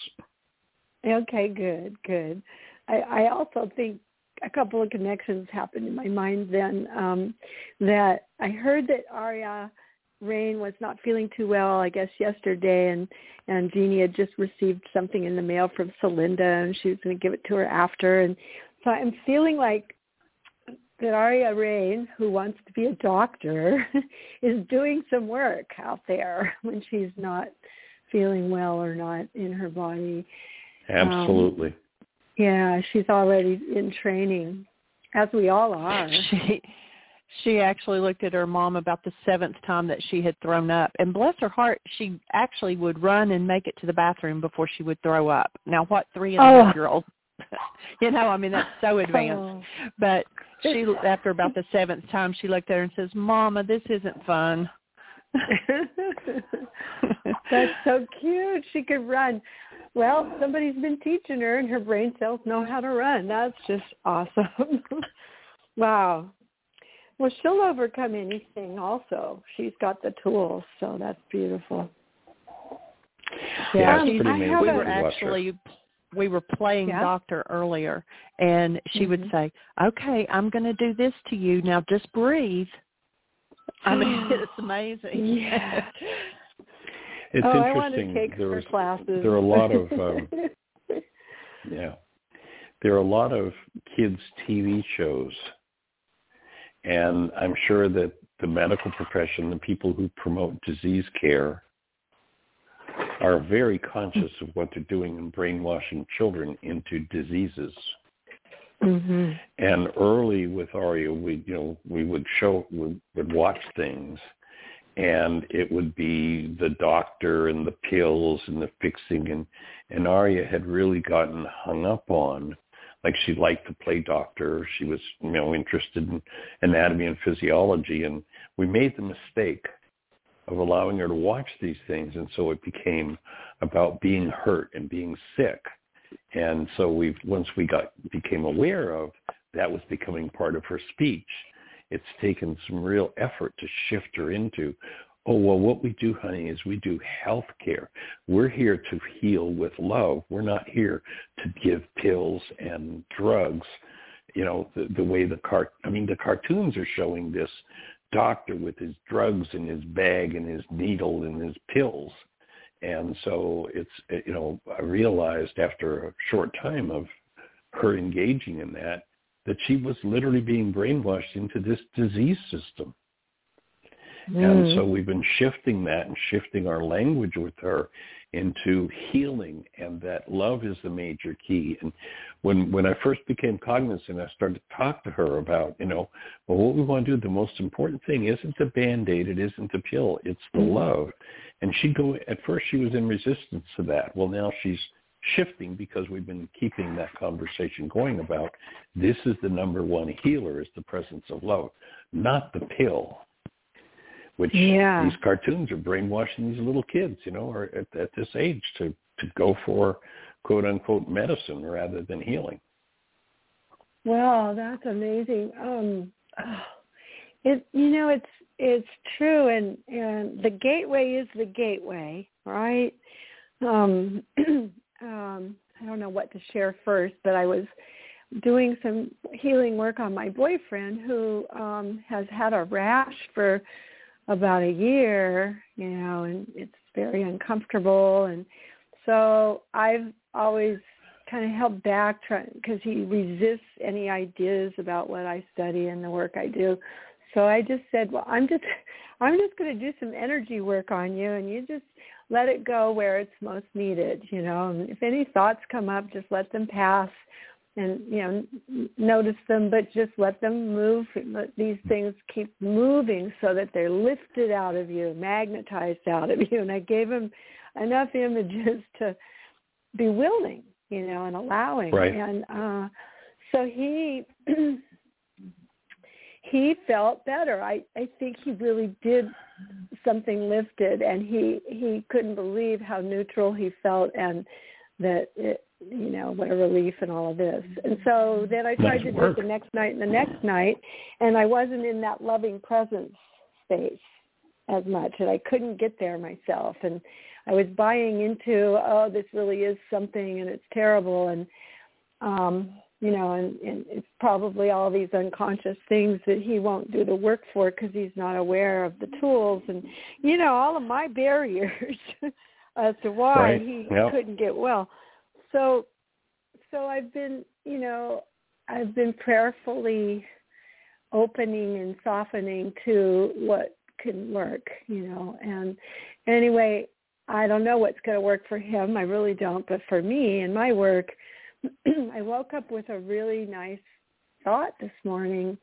Okay, good, good. I, I also think a couple of connections happened in my mind then, um, that I heard that Aria Rain was not feeling too well, I guess, yesterday, and, and Jeannie had just received something in the mail from Celinda, and she was going to give it to her after. And so I'm feeling like that Aria Rain, who wants to be a doctor, is doing some work out there when she's not feeling well or not in her body. Absolutely. Um, yeah, she's already in training, as we all are. She she actually looked at her mom about the seventh time that she had thrown up. And bless her heart, she actually would run and make it to the bathroom before she would throw up. Now, what three and a half year old? You know, I mean, that's so advanced. Oh. But she, after about the seventh time, she looked at her and says, Mama, this isn't fun. That's so cute. She could run. Well, somebody's been teaching her, and her brain cells know how to run. That's just awesome. Wow. Well, she'll overcome anything also. She's got the tools, so that's beautiful. Yeah, um, it's pretty I amazing. have We a- were actually we were playing Yeah? doctor earlier, and she Mm-hmm. would say, okay, I'm going to do this to you. Now just breathe. I mean, it's amazing. Yeah. It's oh, interesting. I want to take there her was, classes. There are a lot of, um, yeah, there are a lot of kids' T V shows, and I'm sure that the medical profession, the people who promote disease care, are very conscious of what they're doing in brainwashing children into diseases. Mm-hmm. And early with Aria, we you know we would show we would watch things, and it would be the doctor and the pills and the fixing, and and Aria had really gotten hung up on, like she liked to play doctor. She was you know interested in anatomy and physiology, and we made the mistake of allowing her to watch these things, and so it became about being hurt and being sick. And so we, once we got became aware of that was becoming part of her speech, it's taken some real effort to shift her into, oh, well, what we do, honey, is we do health care. We're here to heal with love. We're not here to give pills and drugs. You know, the, the way the cart, I mean, the cartoons are showing this doctor with his drugs in his bag and his needle and his pills. And so it's, you know, I realized after a short time of her engaging in that, that she was literally being brainwashed into this disease system. Mm. And so we've been shifting that and shifting our language with her into healing, and that love is the major key. And when when I first became cognizant, I started to talk to her about, you know, well, what we want to do, the most important thing isn't the Band-Aid, it isn't the pill, it's the love. And she'd go, at first she was in resistance to that. Well, now she's shifting because we've been keeping that conversation going about this is the number one healer, is the presence of love, not the pill. Which yeah. these cartoons are brainwashing these little kids, you know, or at, at this age to, to go for quote unquote medicine rather than healing. Wow, that's amazing. Um, it you know it's it's true, and, and the gateway is the gateway, right? Um, um, I don't know what to share first, but I was doing some healing work on my boyfriend who um, has had a rash for about a year, you know, and it's very uncomfortable. And so I've always kind of held back because he resists any ideas about what I study and the work I do. So I just said, well, I'm just, I'm just going to do some energy work on you, and you just let it go where it's most needed, you know. And if any thoughts come up, just let them pass. And, you know, notice them, but just let them move. Let these things keep moving so that they're lifted out of you, magnetized out of you. And I gave him enough images to be willing, you know, and allowing. Right. And uh, so he he felt better. I, I think he really did something lifted, and he, he couldn't believe how neutral he felt and that it, you know, what a relief and all of this. And so then I tried nice to do work. it the next night and the next night, and I wasn't in that loving presence space as much, and I couldn't get there myself. And I was buying into, oh, this really is something, and it's terrible, and, um, you know, and, and it's probably all these unconscious things that he won't do the work for because he's not aware of the tools. And, you know, all of my barriers as to why right. he yep. couldn't get well. So, so I've been, you know, I've been prayerfully opening and softening to what can work, you know. And anyway, I don't know what's going to work for him. I really don't. But for me and my work, I woke up with a really nice thought this morning.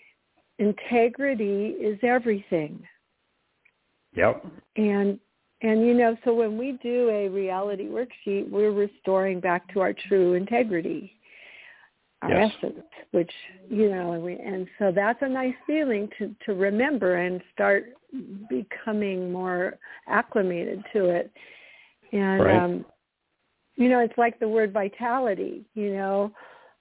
Integrity is everything. Yep. And And, you know, so when we do a reality worksheet, we're restoring back to our true integrity, our yes. essence, which, you know, and, we, and so that's a nice feeling to, to remember and start becoming more acclimated to it. And, right. um, you know, it's like the word vitality, you know.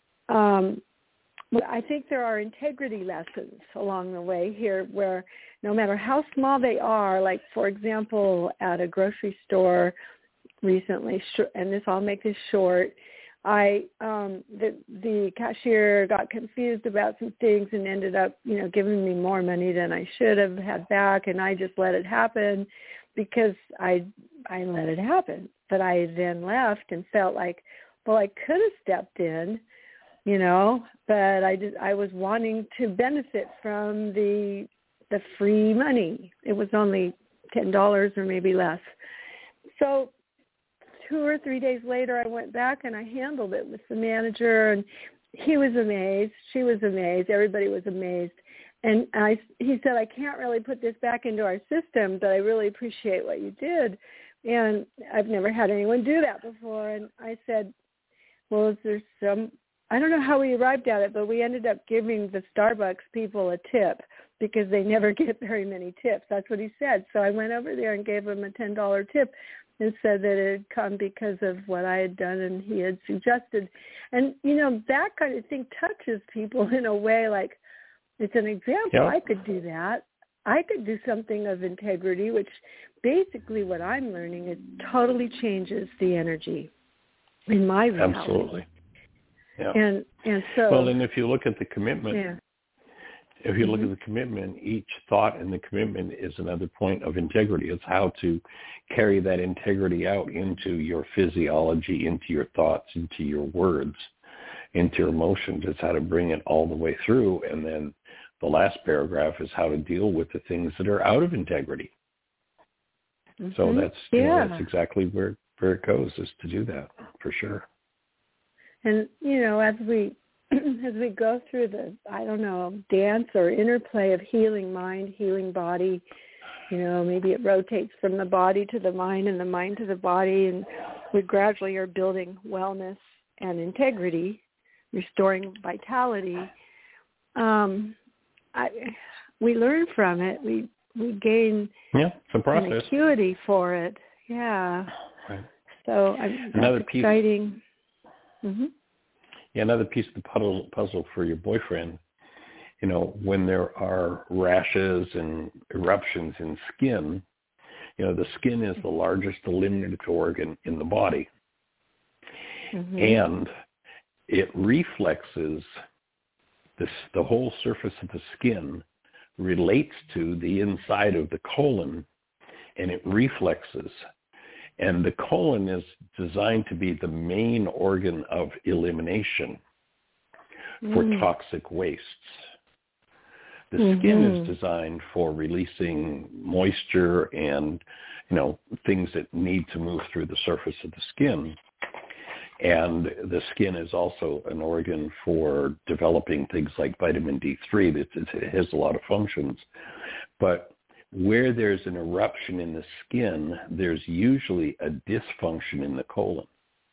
Um, I think there are integrity lessons along the way here where no matter how small they are, like, for example, at a grocery store recently, and this, I'll make this short, I um, the, the cashier got confused about some things and ended up, you know, giving me more money than I should have had back, and I just let it happen because I I let it happen. But I then left and felt like, well, I could have stepped in, you know, but I just, I was wanting to benefit from the the free money. It was only ten dollars or maybe less. So two or three days later, I went back and I handled it with the manager, and he was amazed. She was amazed. Everybody was amazed. And I, he said, I can't really put this back into our system, but I really appreciate what you did. And I've never had anyone do that before. And I said, well, is there some, I don't know how we arrived at it, but we ended up giving the Starbucks people a tip because they never get very many tips. That's what he said. So I went over there and gave him a ten dollars tip and said that it had come because of what I had done and he had suggested. And, you know, that kind of thing touches people in a way like, it's an example. Yep. I could do that. I could do something of integrity, which basically what I'm learning is totally changes the energy in my reality. Absolutely. Yeah. And and so well, and if you look at the commitment, yeah. if you look mm-hmm. at the commitment, each thought in the commitment is another point of integrity. It's how to carry that integrity out into your physiology, into your thoughts, into your words, into your emotions. It's how to bring it all the way through. And then the last paragraph is how to deal with the things that are out of integrity. Mm-hmm. So that's, yeah. you know, that's exactly where, where it goes, is to do that for sure. And, you know, as we as we go through the, I don't know, dance or interplay of healing mind, healing body, you know, maybe it rotates from the body to the mind and the mind to the body, and we gradually are building wellness and integrity, restoring vitality. Um, I, we learn from it. We we gain yeah, it's a process. an acuity for it. Yeah. Right. So I'm, another that's piece. exciting. Mm-hmm. Yeah, another piece of the puzzle, puzzle for your boyfriend, you know, when there are rashes and eruptions in skin, you know, the skin is the largest eliminative organ in the body. Mm-hmm. And it reflexes this, the whole surface of the skin relates to the inside of the colon, and it reflexes. And the colon is designed to be the main organ of elimination for mm. toxic wastes. The mm-hmm. skin is designed for releasing moisture and, you know, things that need to move through the surface of the skin. And the skin is also an organ for developing things like vitamin D three. That it has a lot of functions. But where there's an eruption in the skin, there's usually a dysfunction in the colon.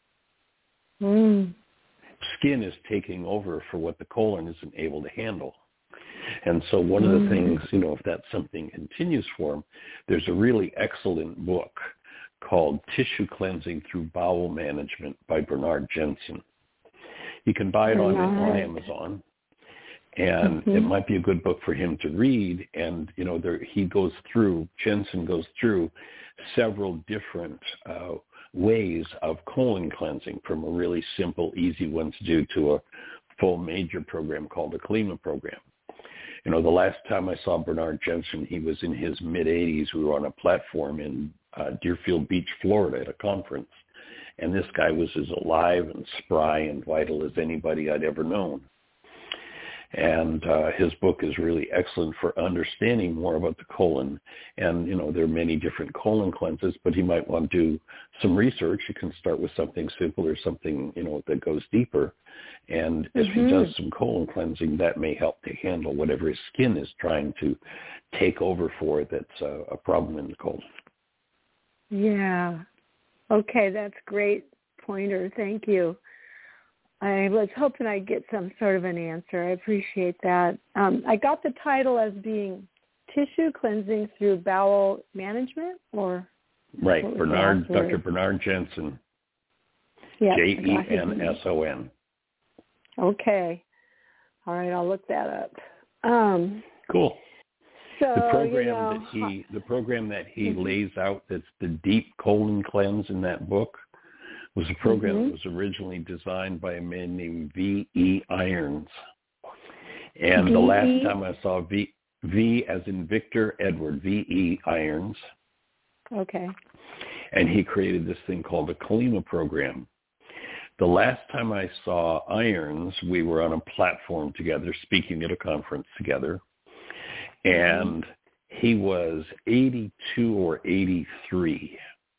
Mm. Skin is taking over for what the colon isn't able to handle. And so one of the things, you know, if that something continues for them, there's a really excellent book called Tissue Cleansing Through Bowel Management by Bernard Jensen. You can buy it on, on Amazon, and mm-hmm. it might be a good book for him to read. And, you know, there, he goes through, Jensen goes through several different uh, ways of colon cleansing, from a really simple, easy one to do to a full major program called a Klima program. You know, the last time I saw Bernard Jensen, he was in his mid-eighties. We were on a platform in uh, Deerfield Beach, Florida, at a conference. And this guy was as alive and spry and vital as anybody I'd ever known. And uh, his book is really excellent for understanding more about the colon. And, you know, there are many different colon cleanses, but he might want to do some research. You can start with something simple or something, you know, that goes deeper. And if mm-hmm. he does some colon cleansing, that may help to handle whatever his skin is trying to take over for that's a, a problem in the colon. Yeah. Okay, that's great pointer. Thank you. I was hoping I'd get some sort of an answer. I appreciate that. Um, I got the title as being Tissue Cleansing Through Bowel Management, or right, Bernard, Doctor Bernard Jensen, yep, J E N S O N. Okay. All right, I'll look that up. Um, cool. So, the program you know, that he the program that he mm-hmm. lays out, that's the deep colon cleanse in that book, was a program mm-hmm. that was originally designed by a man named V E Irons. And V E the last time I saw V, V as in Victor Edward, V E Irons. Okay. And he created this thing called the Klima program. The last time I saw Irons, we were on a platform together, speaking at a conference together. And he was eighty-two or eighty-three.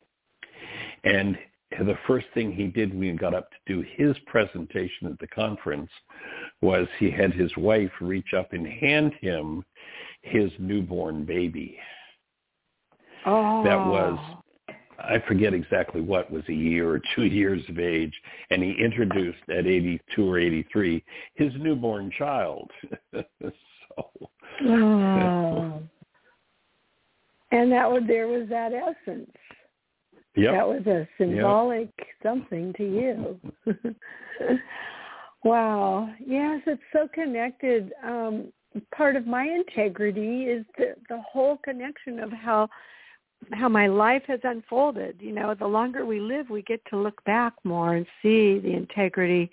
And the first thing he did when he got up to do his presentation at the conference was he had his wife reach up and hand him his newborn baby. Oh. That was, I forget exactly what, was a year or two years of age. And he introduced at eighty-two or eighty-three his newborn child. so, oh. And that was, there was that essence. Yep. That was a symbolic yep. something to you. Wow. Yes, it's so connected. Um, part of my integrity is the, the whole connection of how how my life has unfolded. You know, the longer we live, we get to look back more and see the integrity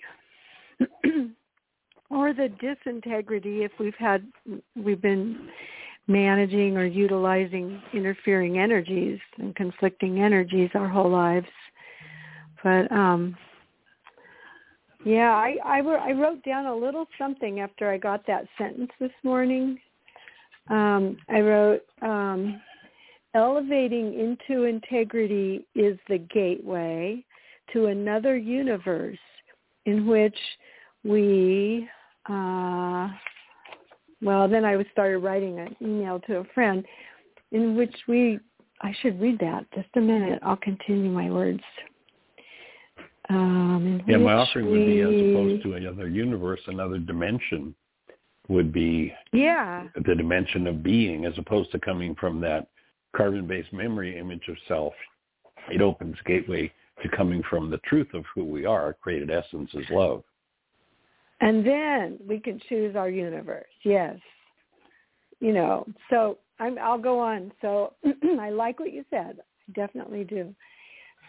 or the disintegrity if we've had we've been managing or utilizing interfering energies and conflicting energies our whole lives. But um, yeah, I, I, I wrote down a little something after I got that sentence this morning. Um, I wrote, um, elevating into integrity is the gateway to another universe in which we... Uh, Well, then I started writing an email to a friend in which we, I should read that. Just a minute. I'll continue my words. Um, yeah, my offering we, would be as opposed to another universe, another dimension would be yeah. the dimension of being, as opposed to coming from that carbon-based memory image of self. It opens gateway to coming from the truth of who we are. Created essence is love. And then we can choose our universe. Yes. You know, so I'm, I'll go on. So I like what you said. I definitely do.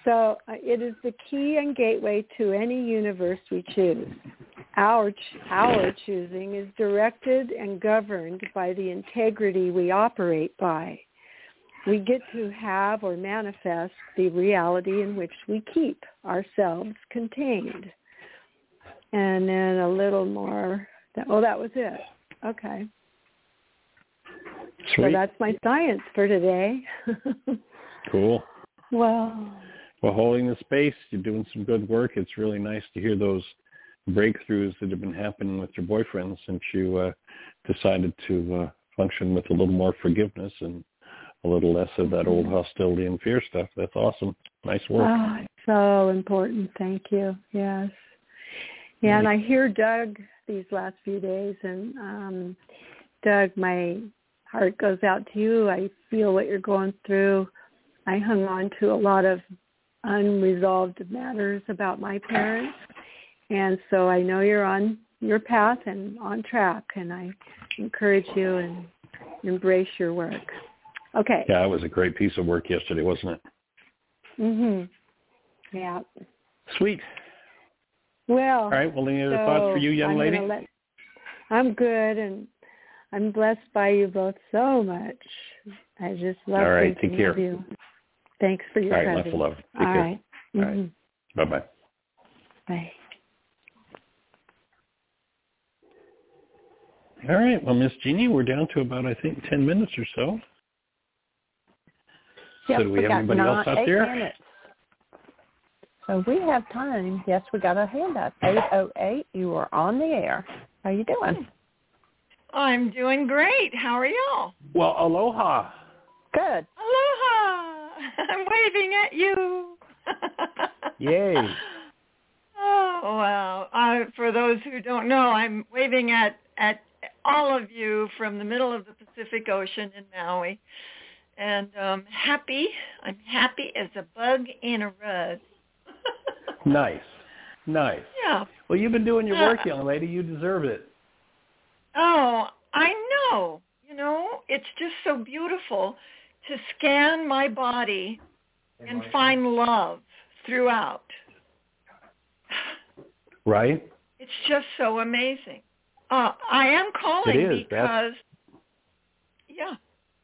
So uh, it is the key and gateway to any universe we choose. Our, ch- our choosing is directed and governed by the integrity we operate by. We get to have or manifest the reality in which we keep ourselves contained. And then a little more. Oh, that was it. Okay. Sweet. So that's my science for today. Cool. Well, well, holding the space, you're doing some good work. It's really nice to hear those breakthroughs that have been happening with your boyfriend since you uh, decided to uh, function with a little more forgiveness and a little less of that old hostility and fear stuff. That's awesome. Nice work. Oh, it's so important. Thank you. Yes. Yeah, and I hear Doug these last few days, and um, Doug, my heart goes out to you. I feel what you're going through. I hung on to a lot of unresolved matters about my parents, and so I know you're on your path and on track, and I encourage you and embrace your work. Okay. Yeah, it was a great piece of work yesterday, wasn't it? Mhm. Yeah. Sweet. Well, all right. Well, any other so thoughts for you, young I'm lady? Let, I'm good, and I'm blessed by you both so much. I just love all right, thinking take care. of you. Thanks for your all right, presence. lots of love. Take All care. right. All Mm-hmm. right. Bye-bye. Bye. All right. Well, Miss Jeannie, we're down to about, I think, ten minutes or so. Yep, so do we, we have got anybody nine, else out eight there? Minutes. So we have time. Yes, we got a hand up. eight oh eight, you are on the air. How you doing? I'm doing great. How are y'all? Well, aloha. Good. Aloha. I'm waving at you. Yay. Oh, wow. Uh, for those who don't know, I'm waving at, at all of you from the middle of the Pacific Ocean in Maui. And um, happy, I'm happy as a bug in a rug. Nice. Nice. Yeah. Well, you've been doing your work, Uh, young lady. You deserve it. Oh, I know. You know, it's just so beautiful to scan my body and find love throughout. Right? It's just so amazing. Uh, I am calling It is. because, That's... yeah.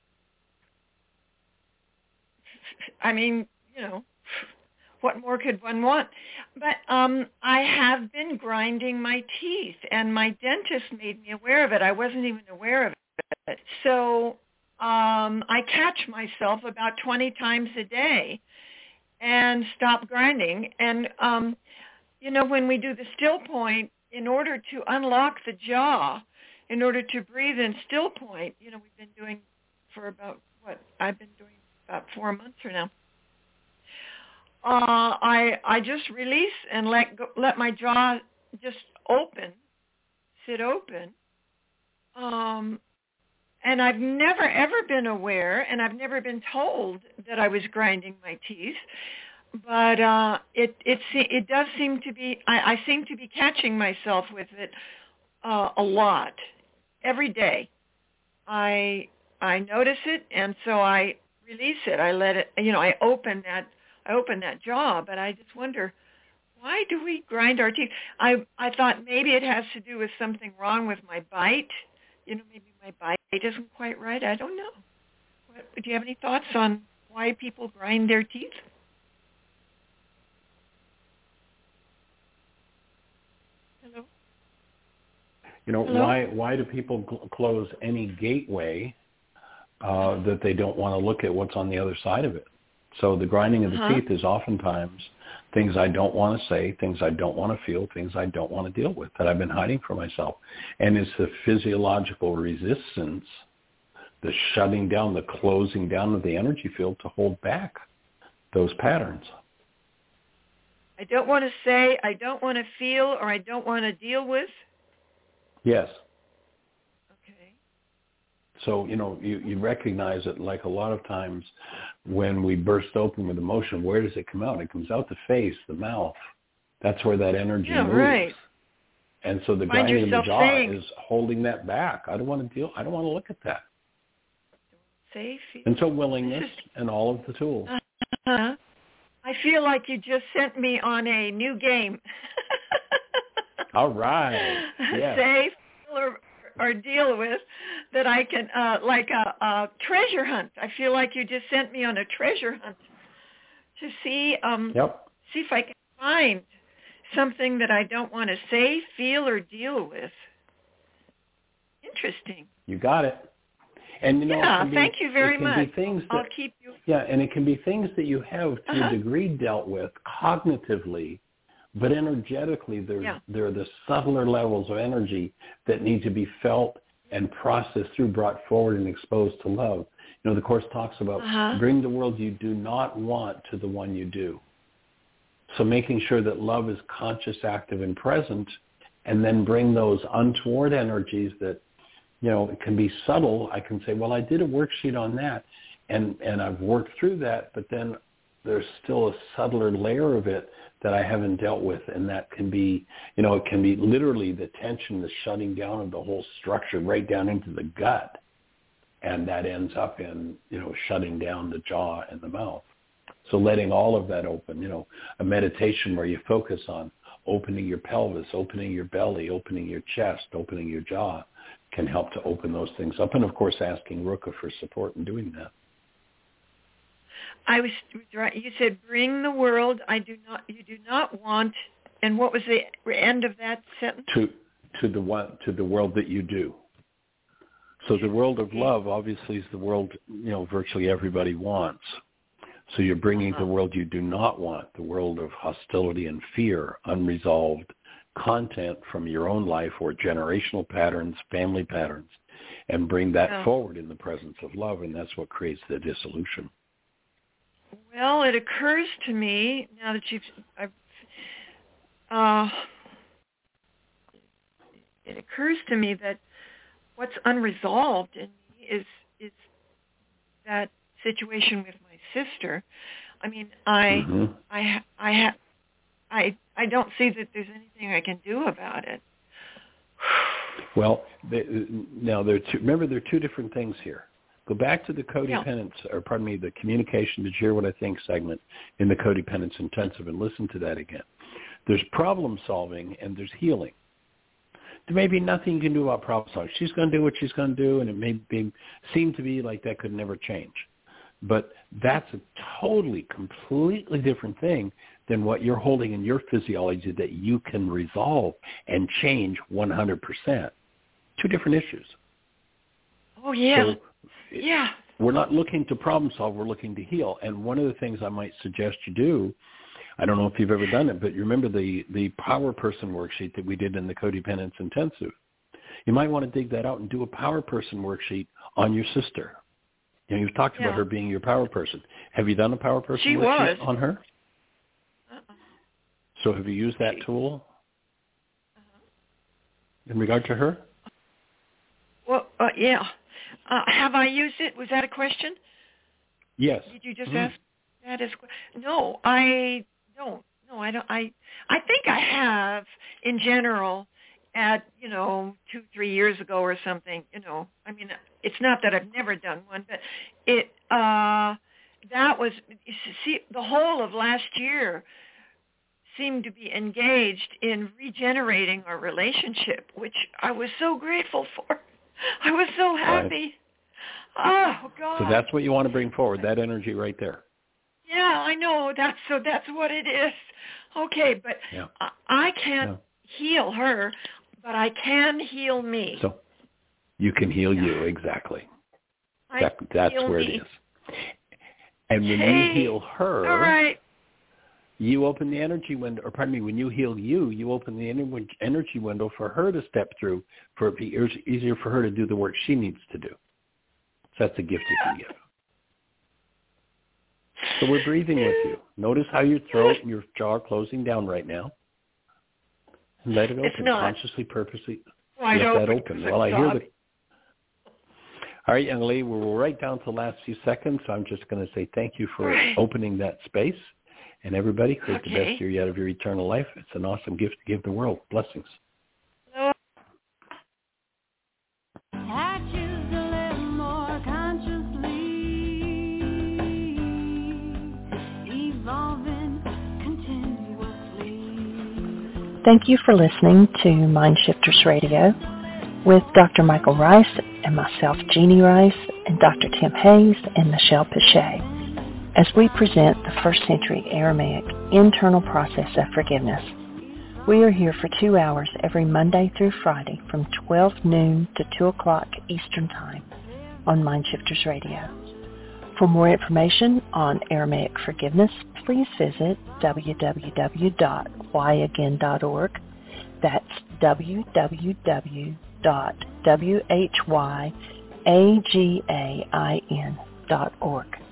I mean, you know, what more could one want? But um, I have been grinding my teeth, and my dentist made me aware of it. I wasn't even aware of it. So um, I catch myself about twenty times a day and stop grinding. And, um, you know, when we do the still point, in order to unlock the jaw, in order to breathe in still point, you know, we've been doing for about, what, I've been doing about four months or now. Uh, I I just release and let go, let my jaw just open, sit open. Um, and I've never ever been aware, and I've never been told that I was grinding my teeth. But uh, it it it does seem to be. I, I seem to be catching myself with it uh, a lot every day. I I notice it, and so I release it. I let it. You know, I open that. I open that jaw, but I just wonder, why do we grind our teeth? I I thought maybe it has to do with something wrong with my bite. You know, maybe my bite isn't quite right. I don't know. What, do you have any thoughts on why people grind their teeth? Hello? You know, Hello? why why do people cl- close any gateway uh, that they don't want to look at what's on the other side of it? So the grinding of the Uh-huh. teeth is oftentimes things I don't want to say, things I don't want to feel, things I don't want to deal with that I've been hiding from myself. And it's the physiological resistance, the shutting down, the closing down of the energy field to hold back those patterns. I don't want to say, I don't want to feel, or I don't want to deal with. Yes. Okay. So, you know, you, you recognize that like a lot of times when we burst open with emotion, where does it come out? It comes out the face, the mouth. That's where that energy Yeah, moves. right. And so the Find grinding of the yourself jaw saying, is holding that back. I don't want to deal. I don't want to look at that. Say, feel. And so willingness and all of the tools. Uh-huh. I I feel like you just sent me on a new game. All right. Yes. Save or, or deal with that I can, uh, like a, a treasure hunt. I feel like you just sent me on a treasure hunt to see, um, yep. see if I can find something that I don't want to say, feel, or deal with. Interesting. You got it. And you know, yeah, it can be, thank you very it can much. Be things that, I'll keep you. Yeah, and it can be things that you have to uh-huh. a degree dealt with cognitively, but energetically, there's, yeah. there are the subtler levels of energy that need to be felt and processed through, brought forward, and exposed to love. You know, the Course talks about uh-huh. bring the world you do not want to the one you do. So making sure that love is conscious, active, and present, and then bring those untoward energies that, you know, it can be subtle. I can say, well, I did a worksheet on that, and, and I've worked through that, but then there's still a subtler layer of it that I haven't dealt with, and that can be, you know, it can be literally the tension, the shutting down of the whole structure right down into the gut, and that ends up in, you know, shutting down the jaw and the mouth. So letting all of that open, you know, a meditation where you focus on opening your pelvis, opening your belly, opening your chest, opening your jaw, can help to open those things up. And, of course, asking Ruka for support in doing that. I was right. You said, bring the world I do not, you do not want, and what was the end of that sentence? To, to, the, one, to the world that you do. So the world of love, obviously, is the world, you know, virtually everybody wants. So you're bringing uh-huh. the world you do not want, the world of hostility and fear, unresolved content from your own life or generational patterns, family patterns, and bring that yeah. forward in the presence of love, and that's what creates the dissolution. Well, it occurs to me, now that you've, I've, uh, it occurs to me that what's unresolved in me is, is that situation with my sister. I mean, I, mm-hmm. I, I have, I I don't see that there's anything I can do about it. Well, they, now there are two, remember there are two different things here. Go back to the codependence, yeah. or pardon me, the communication to hear what I think segment in the Codependence Intensive, and listen to that again. There's problem solving and there's healing. There may be nothing you can do about problem solving. She's going to do what she's going to do, and it may be, seem to be like that could never change. But that's a totally, completely different thing than what you're holding in your physiology that you can resolve and change one hundred percent. Two different issues. Oh, yeah. So yeah. We're not looking to problem solve. We're looking to heal. And one of the things I might suggest you do, I don't know if you've ever done it, but you remember the, the Power Person worksheet that we did in the Codependence Intensive. You might want to dig that out and do a Power Person worksheet on your sister. You know, you've talked yeah. about her being your power person. Have you done a power person she worksheet was. on her? Uh-uh. So have you used that she... tool uh-huh. in regard to her? Well, uh, yeah. Uh, have I used it? Was that a question? Yes. Did you just mm-hmm. ask? That is no. I don't. No, I don't. I I think I have in general. At, you know, two, three years ago or something, you know, I mean, it's not that I've never done one, but it, uh, that was, see, the whole of last year seemed to be engaged in regenerating our relationship, which I was so grateful for. I was so happy. Right. Oh, God. So that's what you want to bring forward, that energy right there. Yeah, I know. That's, so that's what it is. Okay, but yeah. I, I can't yeah. heal her. But I can heal me. So you can heal you, exactly. That, that's where me. It is. And when hey, you heal her, all right. you open the energy window, or pardon me, when you heal you, you open the energy window for her to step through, for it to be easier for her to do the work she needs to do. So that's a gift you can give. So we're breathing with you. Notice how your throat and your jaw are closing down right now. And let it open, it's not. consciously, purposely. Wide let open that open. Well, I hear the... All right, young lady, we're right down to the last few seconds, so I'm just going to say thank you for right. opening that space. And everybody, create okay. the best year yet of your eternal life. It's an awesome gift to give the world. Blessings. No. I choose to live more consciously, evolving. Thank you for listening to Mind Shifters Radio with Doctor Michael Rice and myself, Jeannie Rice, and Doctor Tim Hayes and Michelle Pichet, as we present the first century Aramaic internal process of forgiveness. We are here for two hours every Monday through Friday from twelve noon to two o'clock Eastern Time on Mind Shifters Radio. For more information on Aramaic forgiveness, please visit w w w dot why again dot org. That's w w w dot whyagain dot org.